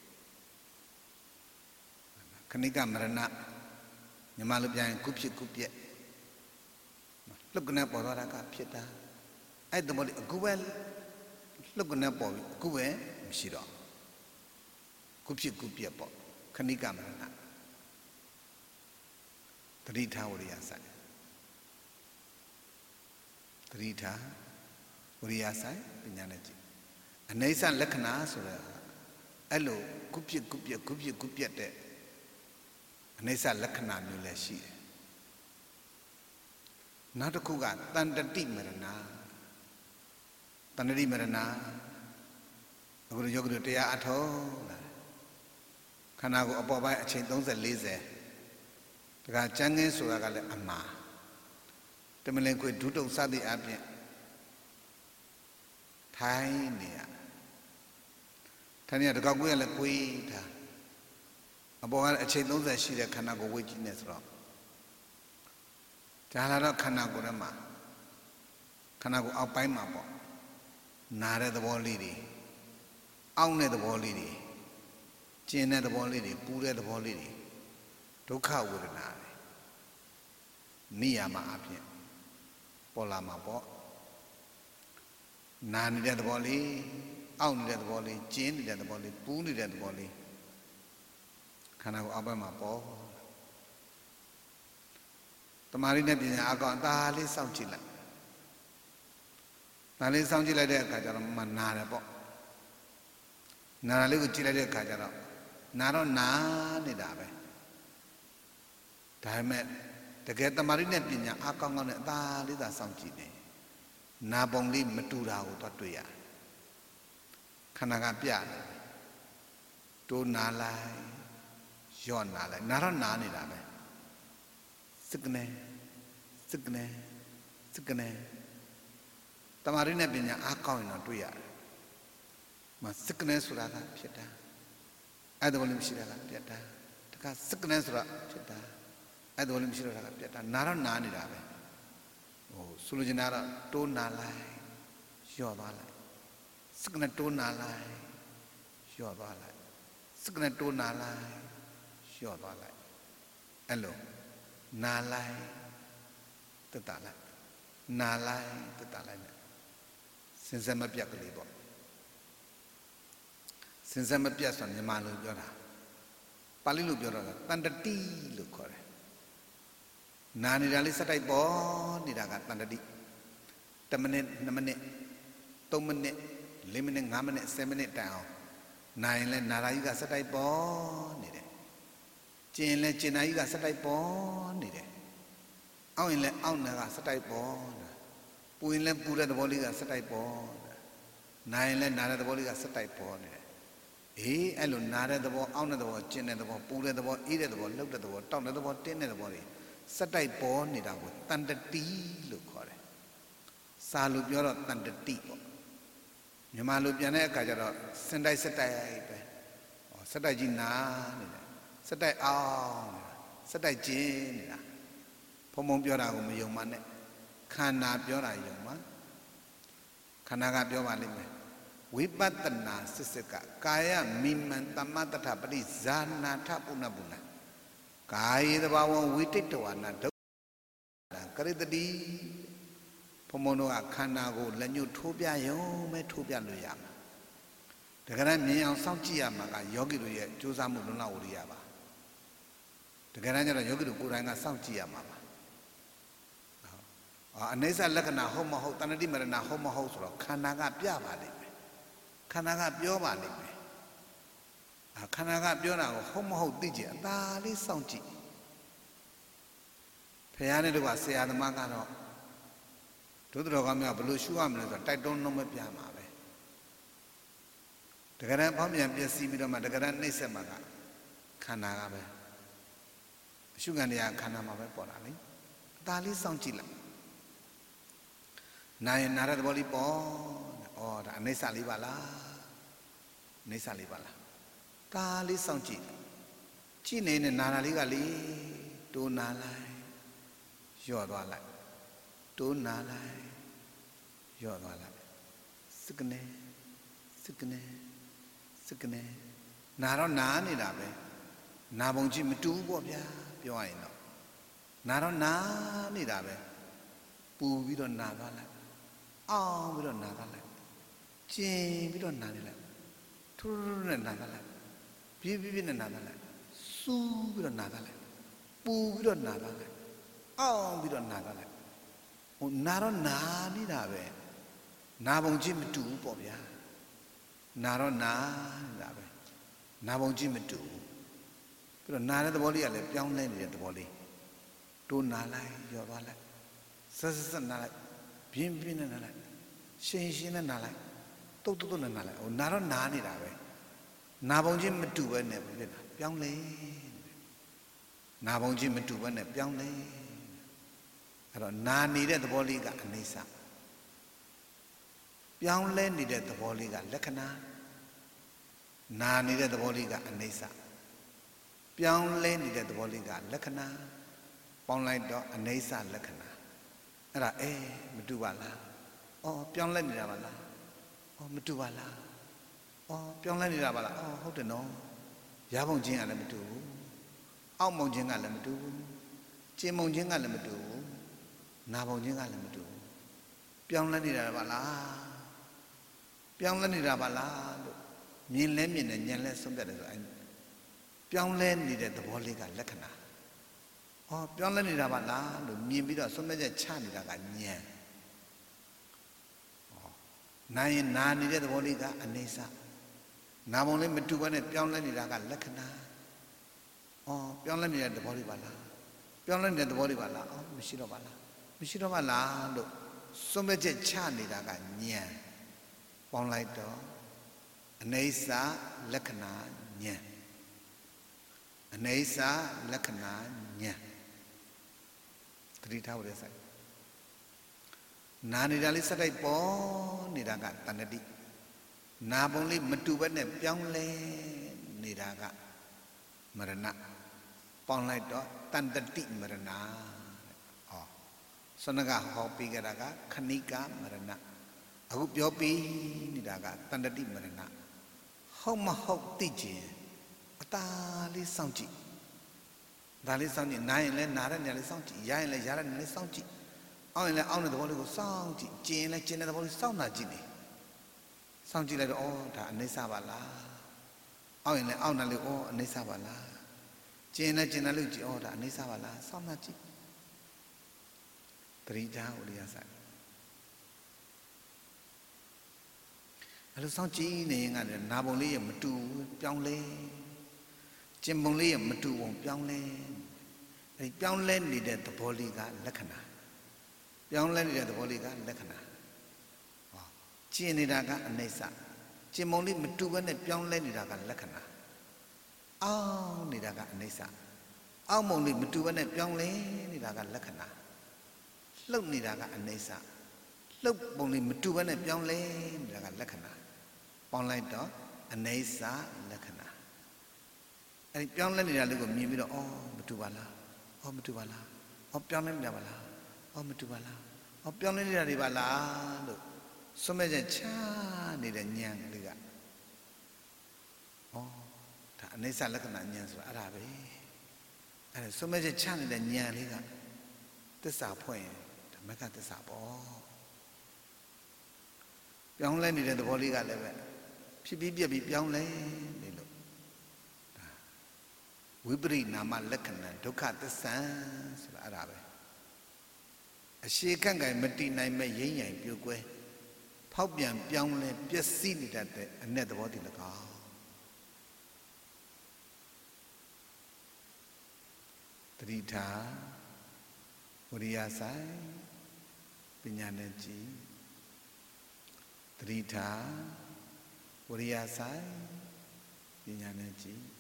Kanika Marana, Yamalubian, Kupye. Look at Bodaraga, Pieta. I don't want to go well. Look at Boy, Gue, Shiro. Kupye, Kanika Marana. Trita Uriasai. Trita Uriasai, Pinyanaji. A Nasa Lakana, so hello, Kupye, a Nasa Lakana, Nuleshi. Not a Kuga, Tandati Marana, Yogutea at home. Kanago above a chain, those are lazy. The Changi Suragale Ama. The Melanque Duto Sadi Abia. Tanya the Gaguela Quita. Above a chain, those that she the Kanago witchiness rock. Tahala Kanago Rama. Kanago Alpaimabo. Nara the ball lady. Aune the ball lady. Chena the ball lady. Pura the ball lady. Toka would Niyama Apia. Polama bo. Nani dead the volley, out dead the volley, Jane dead the volley, Poony dead the volley. Can I go Abama bo? The marina being Agon, Dali Samchilla. Dali Samchilla de Kajaram Manara bo. Nara little chilla de Kajara. Naro Nani Dabe. Time to get the marina being Akon on Dali da Samchine. Nabongli Matura Utatuya Kanagapia Do Nalai Yon Nalai Naran Nani Rabe Signe Tamarina Binya Akau in Atuya Ma sickness Suraga Pieta Adolim Shiraga Pieta Taka sickness Pieta Adolim Shiraga Pieta Naran Nani Rabe Sulujinara to Nalai, Shodala. Signet to Nalai, Shodala. Signet to Nalai, Shodala. Hello, Nalai, the Tala. Nalai, the Tala. Since I'm a Piacalibo. Since I'm a Piason, Yamalu Yora. Palilu Yora, Thunder tea look correct. Nani Ralisata born, Nidaga Tandadi. Tamane, Namane, Tomane, 4 minute 5 minute 7 minute တိုင်အောင်နာရင်လဲနာရာကြီးကစက်တိုက်ပေါ်နေတယ်ကျင်လဲကျင်နာကြီးကစက်တိုက်ပေါ်နေတယ်အောက်ရင်လဲအောက်နာကစက်တိုက်ပေါ်ပူရင်လဲပူတဲ့သဘောလေးကစက်တိုက်ပေါ်နာရင်လဲနာတဲ့သဘောလေးကစက်တိုက်ပေါ်နေတယ်အေးအဲ့လိုနာတဲ့သဘောအောက်တဲ့သဘောကျင်တဲ့သဘောပူတဲ့သဘောအေးတဲ့သဘောလှုပ်တဲ့သဘောတောက်တဲ့သဘောတင်းတဲ့သဘောတွေစက်တိုက်ပေါ်နေတာကိုတန်တတိလို့ခေါ်တယ်စာလို့ပြောတော့တန်တတိပေါ့မြန်မာလိုပြန်တဲ့အခါကျတော့စင်တိုက်စက်တိုက်ပဲစက်တိုက်ကြီးနာနေတယ်စက်တိုက်အောင်စက်တိုက်ကျင်းနေတာဘုံဘုံပြောတာကိုမယုံမှနဲ့ခန္ဓာပြောတာယုံမှခန္ဓာကပြောပါလိမ့်မယ်ဝိပဿနာစစ်စစ်ကကာယမိမံတမ္မတထပရိဇာနာထပုဏ္ဏပုဏ္ဏကာယေတဘာဝဝိတိတဝနာဒုက္ခကရိတတိဘုံဘုံတို့ကခန္ဓာကိုလက်ညှိုးထိုးပြရုံပဲထိုးပြလို့ရမှာတကယ်တမ်းမြင်အောင်စောင့်ကြည့်ရမှာကယောဂီတို့ရဲ့ကြိုးစားမှုလုံလောက်ဝိရိယပါတကယ်တမ်းကျတော့ယောဂီတို့ကိုယ်တိုင်ကစောင့်ကြည့်ရမှာပါအနိစ္စလက္ခဏာဟုတ်မဟုတ်တဏှတိမရဏဟုတ်မဟုတ်ဆိုတော့ခန္ဓာကပြပါလိမ့်မယ်ခန္ဓာကပြောပါလိမ့်မယ်ခန္ဓာကပြောတာကိုဟုတ်မဟုတ်သိကြအသာလေးစောင့်ကြည့်ဖခင်နဲ့တို့ကဆရာသမားကတော့ဒုသတော်ကမြောက်ဘယ်လိုရှုရမလဲဆိုတော့တိုက်တွန်းနှုံးမပြမှာပဲတကယ်တမ်းဖောင်းပြန်ပျက်စီးပြီးတော့မှတကယ်တမ်းနှိမ့်ဆက်မှာကခန္ဓာကပဲအရှုခံတရားခန္ဓာမှာပဲပေါ်လာလေအသာလေးစောင့်ကြည့်လိုက်နာရင်နာတဲ့သဘောလေးပေါ်ဩဒါအနိစ္စလေးပါလားအနိစ္စလေးပါလားဒါလေးစောင့်ကြည့်ကြည့်နေတဲ့နာတာလေးကလေတိုးနာလိုက်လျော့သွားလိုက်တိုးနာလိုက်လျော့သွားလိုက်စကနေစကနေစကနေနာတော့နာနေတာပဲနာပုံကြည့်မတူဘူးပေါ့ဗျာပြောရရင်တော့နာတော့နာနေတာပဲပူပြီးတော့နာသွားလိုက်အောင်ပြီးတော့နာသွားလိုက်ကျင်ပြီးတော့နာနေလိုက်ထူးထူးနဲ့နာသွားလိုက်ပြင်းပြင်းနဲ့နာသွားလိုက်စူးပြီးတော့နာသွားလိုက်ပူပြီးတော့နာသွားလိုက်အောင်ပြီးတော့နာသွားလိုက်ဟိုနာတော့နာနေတာပဲနာပုံချင်းမတူဘူးပေါ့ဗျာနာတော့နာနေတာပဲနာပုံချင်းမတူဘူးပြီးတော့နာတဲ့သဘောလေးကလည်းပြောင်းလဲနေတဲ့သဘောလေးတိုးနာလိုက်ရောသွားလိုက်ဆက်ဆက်နာလိုက်ပြင်းပြင်းနဲ့နာလိုက်ရှင်းရှင်းနဲ့နာလိုက်တုတ်တုတ်နဲ့နာလိုက်ဟိုနာတော့နာနေတာပဲနာပုံချင်းမတူပဲနဲ့ဖြစ်တာပြောင်းလဲနာပုံချင်းမတူပဲနဲ့ပြောင်းလဲအဲ့တော့နာနေတဲ့သဘောလေးကအနိစ္စပြောင်းလဲနေတဲ့သဘောလေးကလက္ခဏာနာနေတဲ့သဘောလေးကအနိစ္စပြောင်းလဲနေတဲ့သဘောလေးကလက္ခဏာပေါင်းလိုက်တော့အနိစ္စလက္ခဏာအဲ့ဒါမတူပါလားဩပြောင်းလဲနေတာပါလားဩမတူပါလားဩပြောင်းလဲနေတာပါလားဩဟုတ်တယ်နော်ရပုံချင်းကလည်းမတူဘူးအောက်မုံချင်းကလည်းမတူဘူးကျင်မုံချင်းကလည်းမတူဘူးနာပုံချင်းကလည်းမတူဘူးပြောင်းလဲနေတာပါလားပြောင်းလဲနေတာပါလားလို့မြင်လဲမြင်တယ်ဉာဏ်လဲဆုံးဖြတ်တယ်ဆိုပြောင်းလဲနေတဲ့သဘောလေးကလက္ခဏာပြောင်းလဲနေတာပါလားလို့မြင်ပြီးတော့ဆုံးဖြတ်ချက်ချနေတာကဉာဏ်နာရင်နာနေတဲ့သဘောလေးကအနေဆာနာပုံလေးမတူဘဲနဲ့ပြောင်းလဲနေတာကလက္ခဏာပြောင်းလဲနေတဲ့သဘောလေးပါလားပြောင်းလဲနေတဲ့သဘောလေးပါလားမရှိတော့ပါလားမရှိတော့ပါလားလို့ဆုံးဖြတ်ချက်ချနေတာကဉာဏ်ပေါင်းလိုက်တော့အနေဆာလက္ခဏာဉာဏ်အနေဆာလက္ခဏာဉာဏ်တတိထားဖို့ရဆိုင်နာနေတာလေးစက်တိုက်ပေါ်နေတာကတဏှတိနာပုံလေးမတူဘဲနဲ့ပြောင်းလဲနေတာကမရဏပေါင်းလိုက်တော့တဏှတိမရဏစနကဟောပြီးကြတာကခဏိကမရဏအခုပြောပြီးနေတာကတဏှတိမရဏဟုတ်မဟုတ်သိခြင်းအသာလေးစောင့်ကြည့်ဒါလေးစောင့်ကြည့်နားရင်လည်းနားတဲ့နေရာလေးစောင့်ကြည့်ရရင်လည်းရတဲ့နေရာလေးစောင့်ကြည့်အောင်းရင်လည်းအောင်းတဲ့သဘောလေးကိုစောင့်ကြည့်ကျင်ရင်လည်းကျင်တဲ့သဘောလေးစောင့်တာကြည့်နေစောင့်ကြည့်လိုက်တော့ဒါအနိစ္စပါလားအောင်းရင်လည်းအောင်းတယ်လို့အနိစ္စပါလားကျင်လည်းကျင်တယ်လို့ကြည့်ဒါအနိစ္စပါလားစောင့်တာကြည့်ပရိဒါဥရိယဆိုင်အဲ့လိုစောင့်ကြည့်နေရင်ကလည်းနာပုံလေးရမတူပြောင်းလဲကျင်ပုံလေးရမတူပုံပြောင်းလဲအဲ့ဒီပြောင်းလဲနေတဲ့သဘောလေးကလက္ခဏာပြောင်းလဲနေတဲ့သဘောလေးကလက္ခဏာဟောကျင်နေတာကအနိစ္စကျင်ပုံလေးမတူဘဲနဲ့ပြောင်းလဲနေတာကလက္ခဏာအောင်းနေတာကအနိစ္စအောက်ပုံလေးမတူဘဲနဲ့ပြောင်းလဲနေတာကလက္ခဏာလှုပ်နေတာကအနိစ္စလှုပ်ပုံလေးမတူဘဲနဲ့ပြောင်းလဲနေတာကလက္ခဏာပေါင်းလိုက်တော့အနိစ္စလက္ခဏာအဲ့ဒီပြောင်းလဲနေတာလေးကိုမြင်ပြီးတော့အော်မတူပါလားအော်မတူပါလားအော်ပြောင်းလဲနေတာပါလားအော်မတူပါလားအော်ပြောင်းလဲနေတာတွေပါလားလို့စွန့်မဲ့ချက်ချနေတဲ့ဉာဏ်လေးကဩဒါအနိစ္စလက္ခဏာဉာဏ်ဆိုတာအဲ့ဒါပဲအဲ့ဒါစွန့်မဲ့ချက်ချနေတဲ့ဉာဏ်လေးကသစ္စာဖွင့်ဓမ္မကသစ္စာပေါ့ပြောင်းလဲနေတဲ့သဘောလေးကလည်းပဲဖြစ်ပြီးပြက်ပြီးပြောင်းလဲနေလို့ဒါဝိပရိနာမလက္ခဏာဒုက္ခသစ္စာဆိုတာအဲ့ဒါပဲအရှိခန့်ကင်မတည်နိုင်မဲ့ရိမ့်ရိုင်ပြိုကွဲဖောက်ပြန်ပြောင်းလဲပျက်စီးနေတတ်တဲ့အ내သဘောတည်း၎င်းတတိထားဝိရိယဆိုင်ပညာနဲ့ကြည်တတိထားဝိရိယဆိုင်ပညာနဲ့ကြည်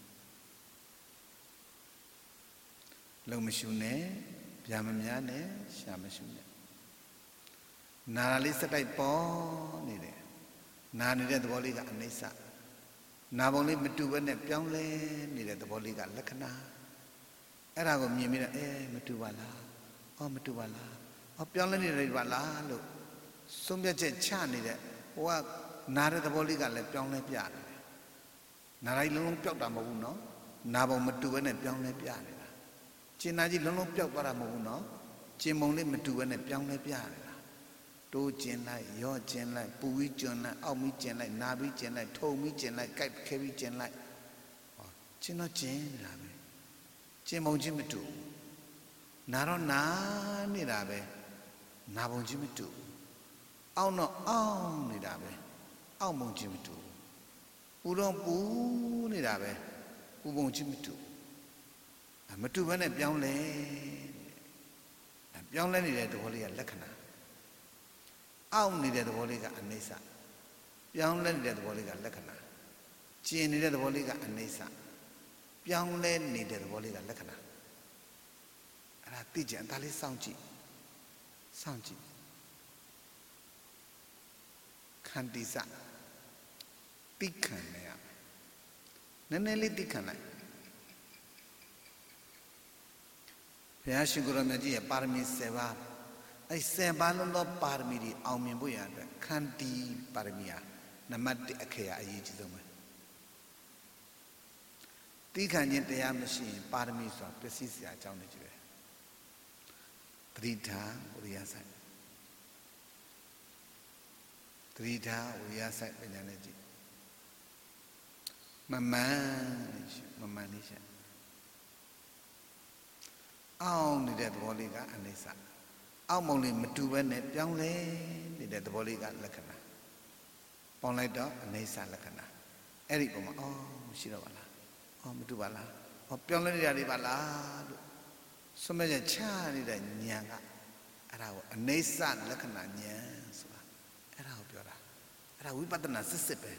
လုံမရှုနဲ့ဗျာမများနဲ့ရှာမရှုနဲ့နာလေးစတိုက်ပေါ်နေတယ်နာနေတဲ့သဘောလေးကအနိစ္စနာပုံလေးမတူဘဲနဲ့ပြောင်းလဲနေတဲ့သဘောလေးကလက္ခဏာအဲ့ဒါကိုမြင်ပြီးတော့မတူပါလားအော်မတူပါလားအော်ပြောင်းလဲနေတယ်ပါလားလို့ဆုံးဖြတ်ချက်ချနေတဲ့ဟိုကနာတဲ့သဘောလေးကလည်းပြောင်းလဲပြတယ်နာလိုက်လုံးလုံးပျောက်တာမဟုတ်ဘူးနော်နာပုံမတူဘဲနဲ့ပြောင်းလဲပြနေတာကျင်နာကြီးလုံးလုံးပျောက်သွားတာမဟုတ်ဘူးနော်ကျင်ပုံလေးမတူဘဲနဲ့ပြောင်းလဲပြနေတာတိုးကျင်လိုက်ရော့ကျင်လိုက်ပူပြီးကျင်လိုက်အောက်ပြီးကျင်လိုက်နာပြီးကျင်လိုက်ထုံပြီးကျင်လိုက်ကြိုက်ခဲပြီးကျင်လိုက်ဟောကျင်တော့ကျင်နေတာပဲကျင်ပုံချင်းမတူနာတော့နာနေတာပဲနာပုံချင်းမတူအောက်တော့အောင်းနေတာပဲအောက်ပုံချင်းမတူပူတော့ပူနေတာပဲပူပုံချင်းမတူမတူဘဲနဲ့ပြောင်းလဲပြောင်းလဲနေတဲ့သဘောလေးကလက္ခဏာအောက်နေတဲ့သဘောလေးကအနိစ္စပြောင်းလဲနေတဲ့သဘောလေးကလက္ခဏာကျင်နေတဲ့သဘောလေးကအနိစ္စပြောင်းလဲနေတဲ့သဘောလေးကလက္ခဏာအဲ့ဒါသိကြအသာလေးစောင့်ကြည့်ခန္တီစသိခံနေရနည်းနည်းလေးသိခံလိုက်ဘုရားရှင်ကိုရမြတ်ကြီးရဲ့ပါရမီ7ပါးအဲ့7ပါးလုံးသောပါရမီတွေအောင်မြင်ဖို့ရတဲ့ခန္တီပါရမီဟာနံပါတ်1အခရာအရေးကြီးဆုံးပဲသိခံခြင်းတရားမရှိရင်ပါရမီဆိုတာပျက်စီးစရာအကြောင်းတွေကြီးပဲသတိထားဝိရိယဆိုင်သတိထားဝိရိယဆိုင်ပညာနဲ့ကြည့်မမှန်လေးရှိအောင်နေတဲ့သဘောလေးကအနိစ္စအောက်မုံလေးမတူဘဲနဲ့ပြောင်းလဲနေတဲ့သဘောလေးကလက္ခဏာပေါင်းလိုက်တော့အနိစ္စလက္ခဏာအဲ့ဒီပုံမှာမရှိတော့ပါလားမတူပါလားပြောင်းလဲနေတာတွေပါလားလို့စွန့်မဲ့ချက်ချနေတဲ့ဉာဏ်ကအဲ့ဒါကိုအနိစ္စလက္ခဏာဉာဏ်ဆိုတာအဲ့ဒါကိုပြောတာအဲ့ဒါဝိပဿနာစစ်ပဲ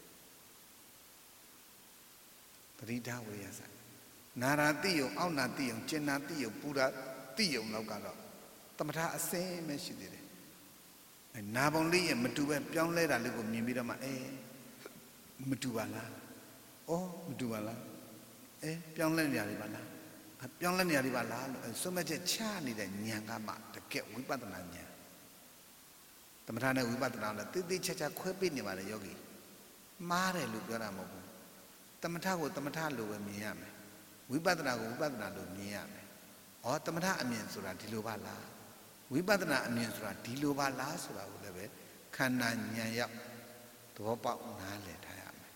ပရိဒါဝိရိယဆိုင်နာရာတိယုံအောက်နာတိယုံကျင်နာတိယုံပူရာတိယုံလောက်ကတော့သမထအစင်းပဲရှိသေးတယ်နာပုံလေးရဲ့မတူပဲပြောင်းလဲတာလေးကိုမြင်ပြီးတော့မှမတူပါလားမတူပါလားပြောင်းလဲနေရတယ်ပါလားပြောင်းလဲနေရတယ်ပါလားလို့စွန့်မဲ့ချက်ချနေတဲ့ဉာဏ်ကမှတကယ်ဝိပဿနာဉာဏ်သမထနဲ့ဝိပဿနာနဲ့တိတိကျကျခွဲပေးနေပါလေယောဂီမှားတယ်လို့ပြောတာမဟုတ်ဘူးသမထကိုသမထလို့ပဲမြင်ရမယ်ဝိပဿနာကိုဝိပဿနာလို့မြင်ရမယ်သမထအမြင်ဆိုတာဒီလိုပါလားဝိပဿနာအမြင်ဆိုတာဒီလိုပါလားဆိုတာကိုလည်းပဲခန္ဓာဉာဏ်ရောက်သဘောပေါက်နားလည်ထားရမယ်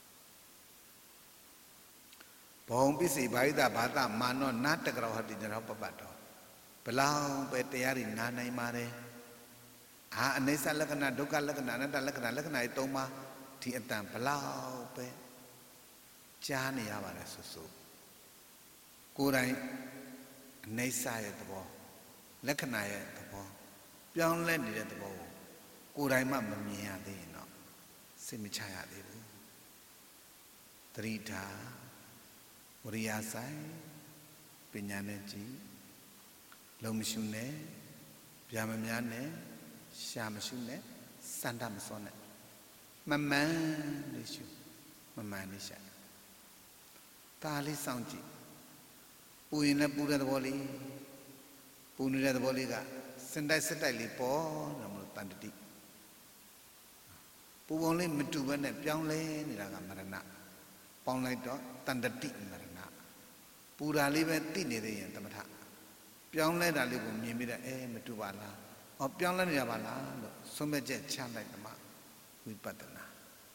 ဘုံပစ္စေဘာဟိတဘာသမာနောနာတကရောဟတိနရောပပတ္တောဘလောင်ပဲတရားတွေနားနိုင်ပါတယ်အနေဆာလက္ခဏာဒုက္ခလက္ခဏာအနတ္တလက္ခဏာလက္ခဏာရဲ့၃ပါးဒီအတန်ဘလောက်ပဲကြားနေရပါလဲဆိုကိုယ်တိုင်အနေဆာရဲ့သဘောလက္ခဏာရဲ့သဘောပြောင်းလဲနေတဲ့သဘောကိုယ်တိုင်မှမမြင်ရသေးရင်တော့စိတ်မချရသေးဘူးသတိထားဝရိယဆိုင်ပညာနဲ့ကြည်လုံမရှုနဲ့ဗျာမများနဲ့ရှာမရှုနဲ့စန္ဒမစောနဲ့မမှန်လေးရှုမမှန်လေးရှာဒါလေးစောင့်ကြည့်ပူရင်လည်းပူတဲ့သဘောလေးပူနေတဲ့သဘောလေးကစင်တိုက်စက်တိုက်လေးပေါ်တယ်မလို့တန်တတိပူပုံလေးမတူဘဲနဲ့ပြောင်းလဲနေတာကမရဏပေါင်းလိုက်တော့တန်တတိမရဏပူတာလေးပဲသိနေသေးရင်သမထပြောင်းလဲတာလေးကိုမြင်ပြီးတော့မတူပါလားပြောင်းလဲနေရပါလားလို့ဆုံးဖြတ်ချက်ချလိုက်ဓမ္မဝိပဿနာ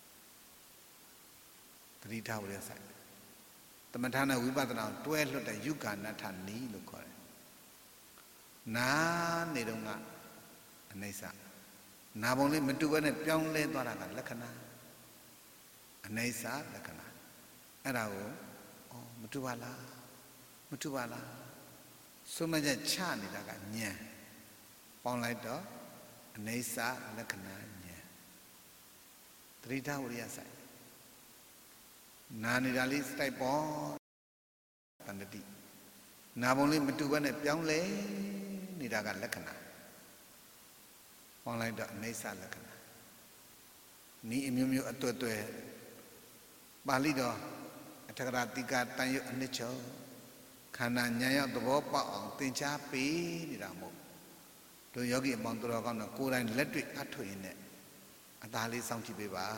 သတိထားဝိရဆိုင်သမထနဲ့ဝိပဿနာတွဲလွတ်တဲ့ယုက္ခဏထနီလို့ခေါ်တယ်နာနေတော့ကအနိစ္စနာပုံလေးမတူဘဲနဲ့ပြောင်းလဲသွားတာကလက္ခဏာအနိစ္စလက္ခဏာအဲ့ဒါကိုမတူပါလားမတူပါလားဆုံးမချက်ချနေတာကဉာဏ်ပေါင်းလိုက်တော့အနိစ္စလက္ခဏာဉာဏ်သတိထားဝိရိယဆိုင်နာနေတာလေးစတိုက်ပေါ်တန်တတိနာပုံလေးမတူဘဲနဲ့ပြောင်းလဲနေတာကလက္ခဏာပေါင်းလိုက်တော့အနိစ္စလက္ခဏာနီးအမျိုးမျိုးအတွေ့အတွေ့ပါဠိတော်အထကရာတိကတန်ရွတ်အနှစ်ချုပ်ခန္ဓာဉာဏ်ရောက်သဘောပေါက်အောင်သင်ကြားပေးနေတာမို့တို့ယောဂီအပေါင်းတော်ကောင်းတော့ကိုယ်တိုင်လက်တွေ့အထွေနဲ့အသာလေးစောင့်ကြည့်ပေးပါ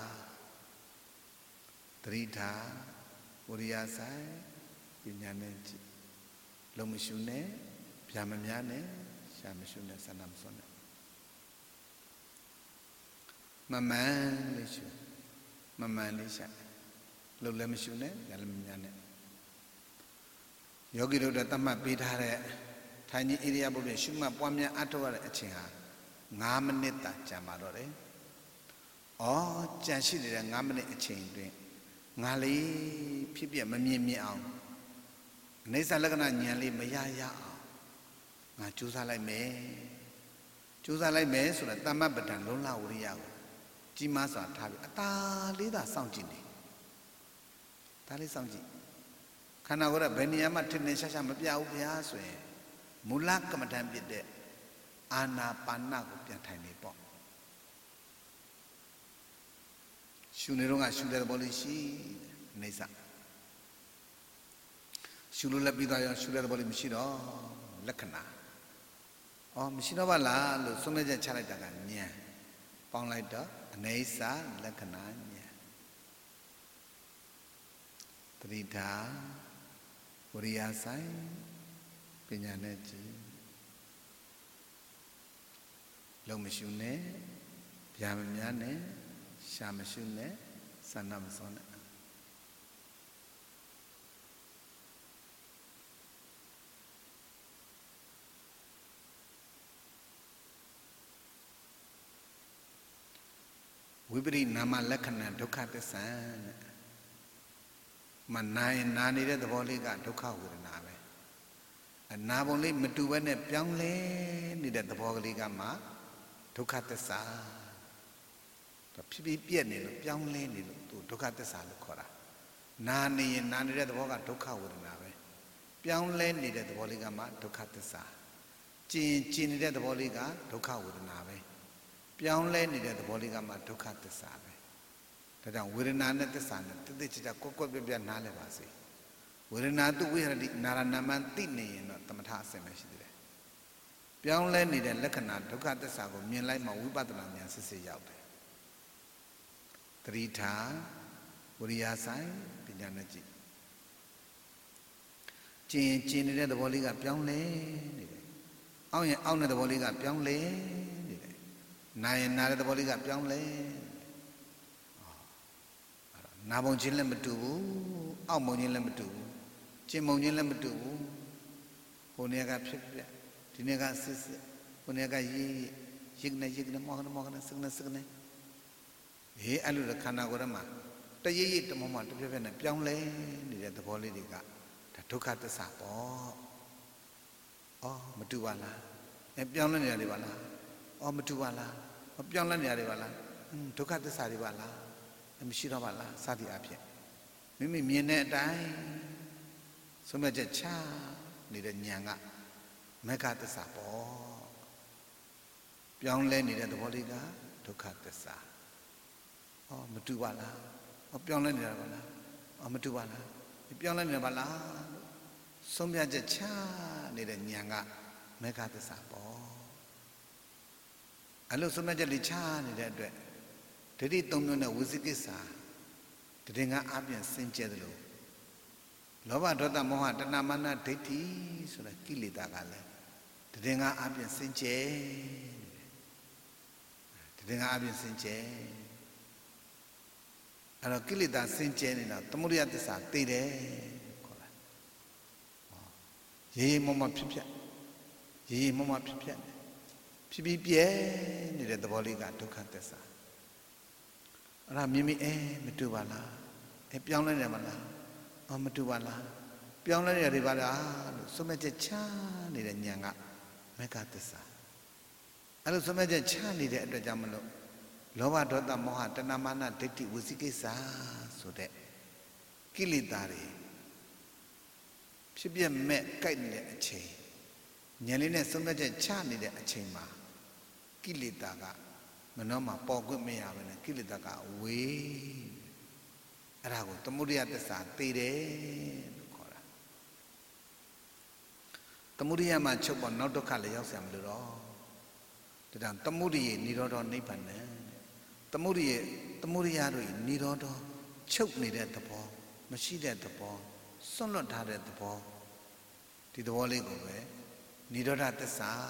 သတိထားဝရိယဆိုင်ပညာနဲ့ကြည့်လုံမရှုနဲ့ဗျာမများနဲ့ရှာမရှုနဲ့စန္ဒမစွန်းနဲ့မမှန်လေးရှုမမှန်လေးရှာလုံလည်းမရှုနဲ့ဗျာလည်းမများနဲ့ယောဂီတို့တတ်မှတ်ပေးထားတဲ့ထိုင်ခြင်းဣရိယာပုတွေရှုမှတ်ပွားများအထောက်ရတဲ့အချိန်ဟာ9မိနစ်တာကြာပါတော့တယ်။ကြံရှိနေတဲ့9မိနစ်အချိန်တွင်ငါလေးဖြစ်ပြမမြင်မြင်အောင်အိဋ္ဌလက္ခဏာဉာဏ်လေးမရရအောင်ငါကြိုးစားလိုက်မယ်။ကြိုးစားလိုက်မယ်ဆိုတော့တမ္မပဒံလုံးလဝရိယကိုကြီးမားစွာထားပြီးအသာလေးသာစောင့်ကြည့်နေ။ဒါလေးစောင့်ကြည့်ခန္ဓာကိုယ်ကဘယ်နေရာမှထင်ထင်ရှားရှားမပြဘူးဗျာဆိုရင်မူလကမ္မဋ္ဌာန်းဖြစ်တဲ့အာနာပါနကိုပြန်ထိုင်နေပေါ့ရှုနေတော့ကရှုတဲ့ဘောလေးရှိနေစရှုလို့လည်းပြီးသွားရောရှုတဲ့ဘောလေးမရှိတော့လက္ခဏာမရှိတော့ပါလားလို့ဆုံးဖြတ်ချက်ချလိုက်တာကဉာဏ်ပေါင်းလိုက်တော့အနေစာလက္ခဏာဉာဏ်ပရိဒါဝရိယဆိုင်ပညာနဲ့ကြည်လုံမရှုနဲ့ဗျာမများနဲ့ရှာမရှုနဲ့စန္ဒမစောနဲ့ဝိပရိနာမလက္ခဏာဒုက္ခသစ္စာနဲ့မနာနေတဲ့သဘောလေးကဒုက္ခဝေဒနာပဲနာပုံလေးမတူဘဲနဲ့ပြောင်းလဲနေတဲ့သဘောကလေးကမှဒုက္ခသစ္စာဖြစ်ပြီးပြက်နေလို့ပြောင်းလဲနေလို့သူဒုက္ခသစ္စာလို့ခေါ်တာနာနေရင်နာနေတဲ့သဘောကဒုက္ခဝေဒနာပဲပြောင်းလဲနေတဲ့သဘောလေးကမှဒုက္ခသစ္စာကျင်နေတဲ့သဘောလေးကဒုက္ခဝေဒနာပဲပြောင်းလဲနေတဲ့သဘောလေးကမှဒုက္ခသစ္စာပဲဒါကြောင့်ဝေဒနာနဲ့သစ္စာနဲ့တိတိကျကျကွက်ပြနားလည်ပါစေဝေဒနာတုဝိဟရတိနာရဏမန်သိနေရင်တော့သမထအစင်ပဲရှိသေးတယ်ပြောင်းလဲနေတဲ့လက္ခဏာဒုက္ခသစ္စာကိုမြင်လိုက်မှဝိပဿနာဉာဏ်စစ်စစ်ရောက်တယ်သတိထားဝရိယဆိုင်ပညာနဲ့ကြည့်ကျင်နေတဲ့သဘောလေးကပြောင်းလဲနေတယ်အောင့်တဲ့သဘောလေးကပြောင်းလဲနေတယ်နာရင်နာတဲ့သဘောလေးကပြောင်းလဲနာပုံချင်းလည်းမတူဘူးအောက်ပုံချင်းလည်းမတူဘူးကျင်ပုံချင်းလည်းမတူဘူးဟိုနေကဖြစ်ဒီနေကစစ်ဟိုနေကရေး yikne mohana signe alu khana gorama tayi tamama tepepene pyaung le nide thabo li dika da dukkha thassa po matu ba la pyaung le neya de ba la matu ba la pyaung le neya de ba la dukkha thassa de ba laမရှိတော့ပါလားစသည်အဖြစ်မိမိမြင်တဲ့အတိုင်းဆုံးဖြတ်ချက်ချနေတဲ့ဉာဏ်ကမက္ခသစ္စာပေါ့ပြောင်းလဲနေတဲ့သဘောလေးကဒုက္ခသစ္စာမတူပါလားပြောင်းလဲနေတာပါလားမတူပါလားပြောင်းလဲနေတာပါလားဆုံးဖြတ်ချက်ချနေတဲ့ဉာဏ်ကမက္ခသစ္စာပေါ့အဲ့လိုဆုံးဖြတ်ချက်လေးချနေတဲ့အတွက်ဒိဋ္ဌိသုံးမျိုးနဲ့ဝိသိကိစ္စတည်ငါအပြင်စင်ကြဲတယ်လို့လောဘဒေါသမောဟတဏမာနဒိဋ္ဌိဆိုတာကိလေသာကလည်းတည်ငါအပြင်စင်ကြဲတည်ငါအပြင်စင်ကြဲအဲ့တော့ကိလေသာစင်ကြဲနေတာသမုဒယသစ္စာသိတယ်ခေါ်တာရေမမဖြစ်ဖြစ်ရေမမဖြစ်ဖြစ်ဖြစ်ပြီးပြဲနေတဲ့သဘောလေးကဒုက္ခသစ္စာအဲ့ဒါမိမိမတူပါလားပြောင်းလဲနေပါလားမတူပါလားပြောင်းလဲနေတယ်ပါလားလို့စွမဲ့ချက်ချနေတဲ့ဉာဏ်ကမက္ခသစ္စာအဲ့လိုစွမဲ့ချက်ချနေတဲ့အတွက်ကြောင့်မလို့လောဘဒေါသမောဟတဏမာနဒိဋ္ဌိဝိသိကိစ္စဆိုတဲ့ကိလေသာတွေဖြစ်ပြမဲ့ကြိုက်နေတဲ့အချိန်ဉာဏ်လေးနဲ့စွမဲ့ချက်ချနေတဲ့အချိန်မှာကိလေသာကမနှောမှာပေါ်ခွင့်မရဘူးနဲ့ကိလေသာကဝေးအဲ့ဒါကိုသမုဒယသစ္စာသိတယ်လို့ခေါ်တာသမုဒယမှာချုပ်ပေါ်နောက်ဒုက္ခလည်းရောက်ဆရာမလို့တော့ဒါကြောင့်သမုဒယនិရောဓနိဗ္ဗာန်နဲ့သမုဒယတို့និရောဓချုပ်နေတဲ့သဘောမရှိတဲ့သဘောစွန့်လွတ်ထားတဲ့သဘောဒီသဘောလေးကိုပဲនិရောဓသစ္စာ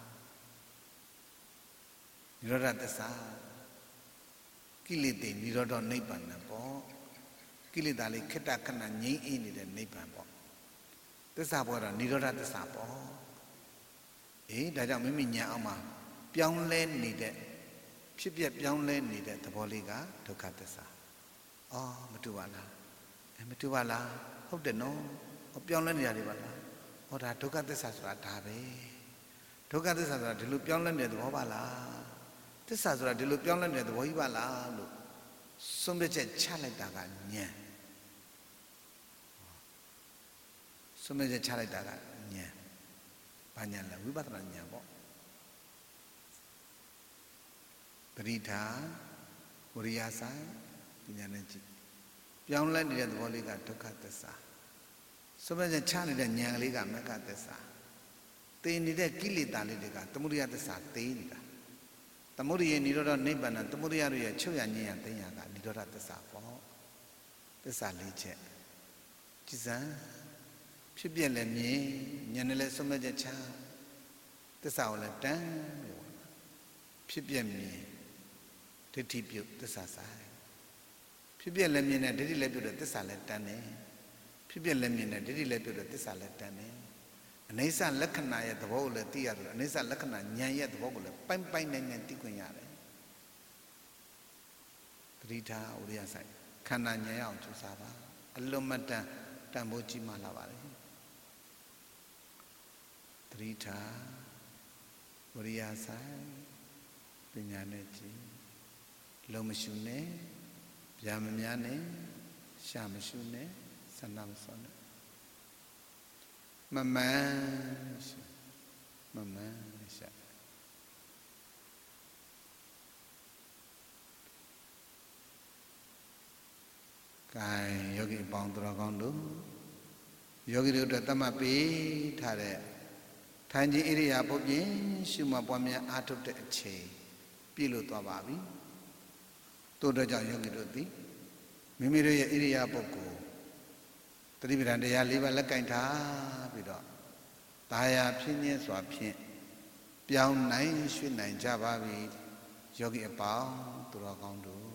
និရောဓသစ္စာကိလေသာនិရောဓနိဗ္ဗာန်ပေါ့ကိလေသာလေးခဏခဏငြိမ်းအေးနေတဲ့နိဗ္ဗာန်ပေါ့သစ္စာပေါ်တော့និရောဓသစ္စာပေါ့ဒါကြောင့်မိမိဉာဏ်အောင်မှာပြောင်းလဲနေတဲ့ဖြစ်ပြပြောင်းလဲနေတဲ့သဘောလေးကဒုက္ခသစ္စာမတူပါလားမတူပါလားဟုတ်တယ်နော်ပြောင်းလဲနေရတယ်ပါလားဒါဒုက္ခသစ္စာဆိုတာဒါပဲဒုက္ခသစ္စာဆိုတာဒီလိုပြောင်းလဲနေတဲ့သဘောပါလားသစ္စာဆိုတာဒီလိုပြောင်းလဲနေတဲ့သဘောကြီးပါလားလို့ဆုံးဖြတ်ချက်ချလိုက်တာကဉာဏ်ဆုံးဖြတ်ချက်ချလိုက်တာကဉာဏ်ဘာဉာဏ်လဲဝိပဿနာဉာဏ်ပေါ့ပရိဒါဝရိယဆိုင်ဉာဏ်နဲ့ကြည့်ပြောင်းလဲနေတဲ့သဘောလေးကဒုက္ခသစ္စာဆုံးဖြတ်ချက်ချနေတဲ့ဉာဏ်လေးကမက္ခသစ္စာသိနေတဲ့ကိလေသာလေးတွေကသမုဒယသစ္စာသိနေတာသမုဒယនិရောဓနိဗ္ဗာန်သမုဒယရဲ့ချုပ်ရငြိမ်းရသိညာကនិရောဓသစ္စာပေါ့သစ္စာ၄ချက်ကြည်စံဖြစ်ပြလည်းမြင်ဉာဏ်နဲ့လည်းဆုံးမဲ့ချက်ချသစ္စာကိုလည်းတန်းလို့ဖြစ်ပြမြင်ဒိဋ္ဌိပြုတ်သစ္စာဆိုင်ဖြစ်ပြလည်းမြင်တဲ့ဒိဋ္ဌိလည်းပြုတ်တဲ့သစ္စာလည်းတန်းတယ်ဖြစ်ပြလည်းမြင်တဲ့ဒိဋ္ဌိလည်းပြုတ်တဲ့သစ္စာလည်းတန်းတယ်အနိစ္စလက္ခဏာရဲ့သဘောကိုလည်းသိရတယ်အနိစ္စလက္ခဏာဉာဏ်ရဲ့သဘောကိုလည်းပိုင်နိုင်သိခွင့်ရတယ်ပရိဒါဥရိယဆိုင်ခန္ဓာဉာဏ်အောင်ကြိုးစားပါအလွန်မတန်တန်ဖိုးကြီးမှလာပါလေပရိဒါဥရိယဆိုင်ပညာနဲ့ကြည့်လုံးမရှုနဲ့ဗျာမများနဲ့ရှာမရှုနဲ့စန္ဒမစောနဲ့မမှန်ရှာကဲယောဂီပေါင်းတော်ကောင်းတို့ယောဂီတို့အတွက်တတ်မှတ်ပေးထားတဲ့ထိုင်ခြင်းဣရိယာပုတ်ပြင်ရှုမှတ်ပွားများအားထုတ်တဲ့အချိန်ပြည့်လို့သွားပါပြီတို့တော့ကြောင့်ယောဂီတို့သည်မိမိတို့ရဲ့ဣရိယာပုတ်ကိုတတိပဒံတရား၄ပါးလက်ကင်ထားပြီးတော့တာယာဖြင်းချင်းစွာဖြင့်ပြောင်းနိုင်ရွှေ့နိုင်ကြပါပြီယောဂီအပေါင်းသူတော်ကောင်းတို့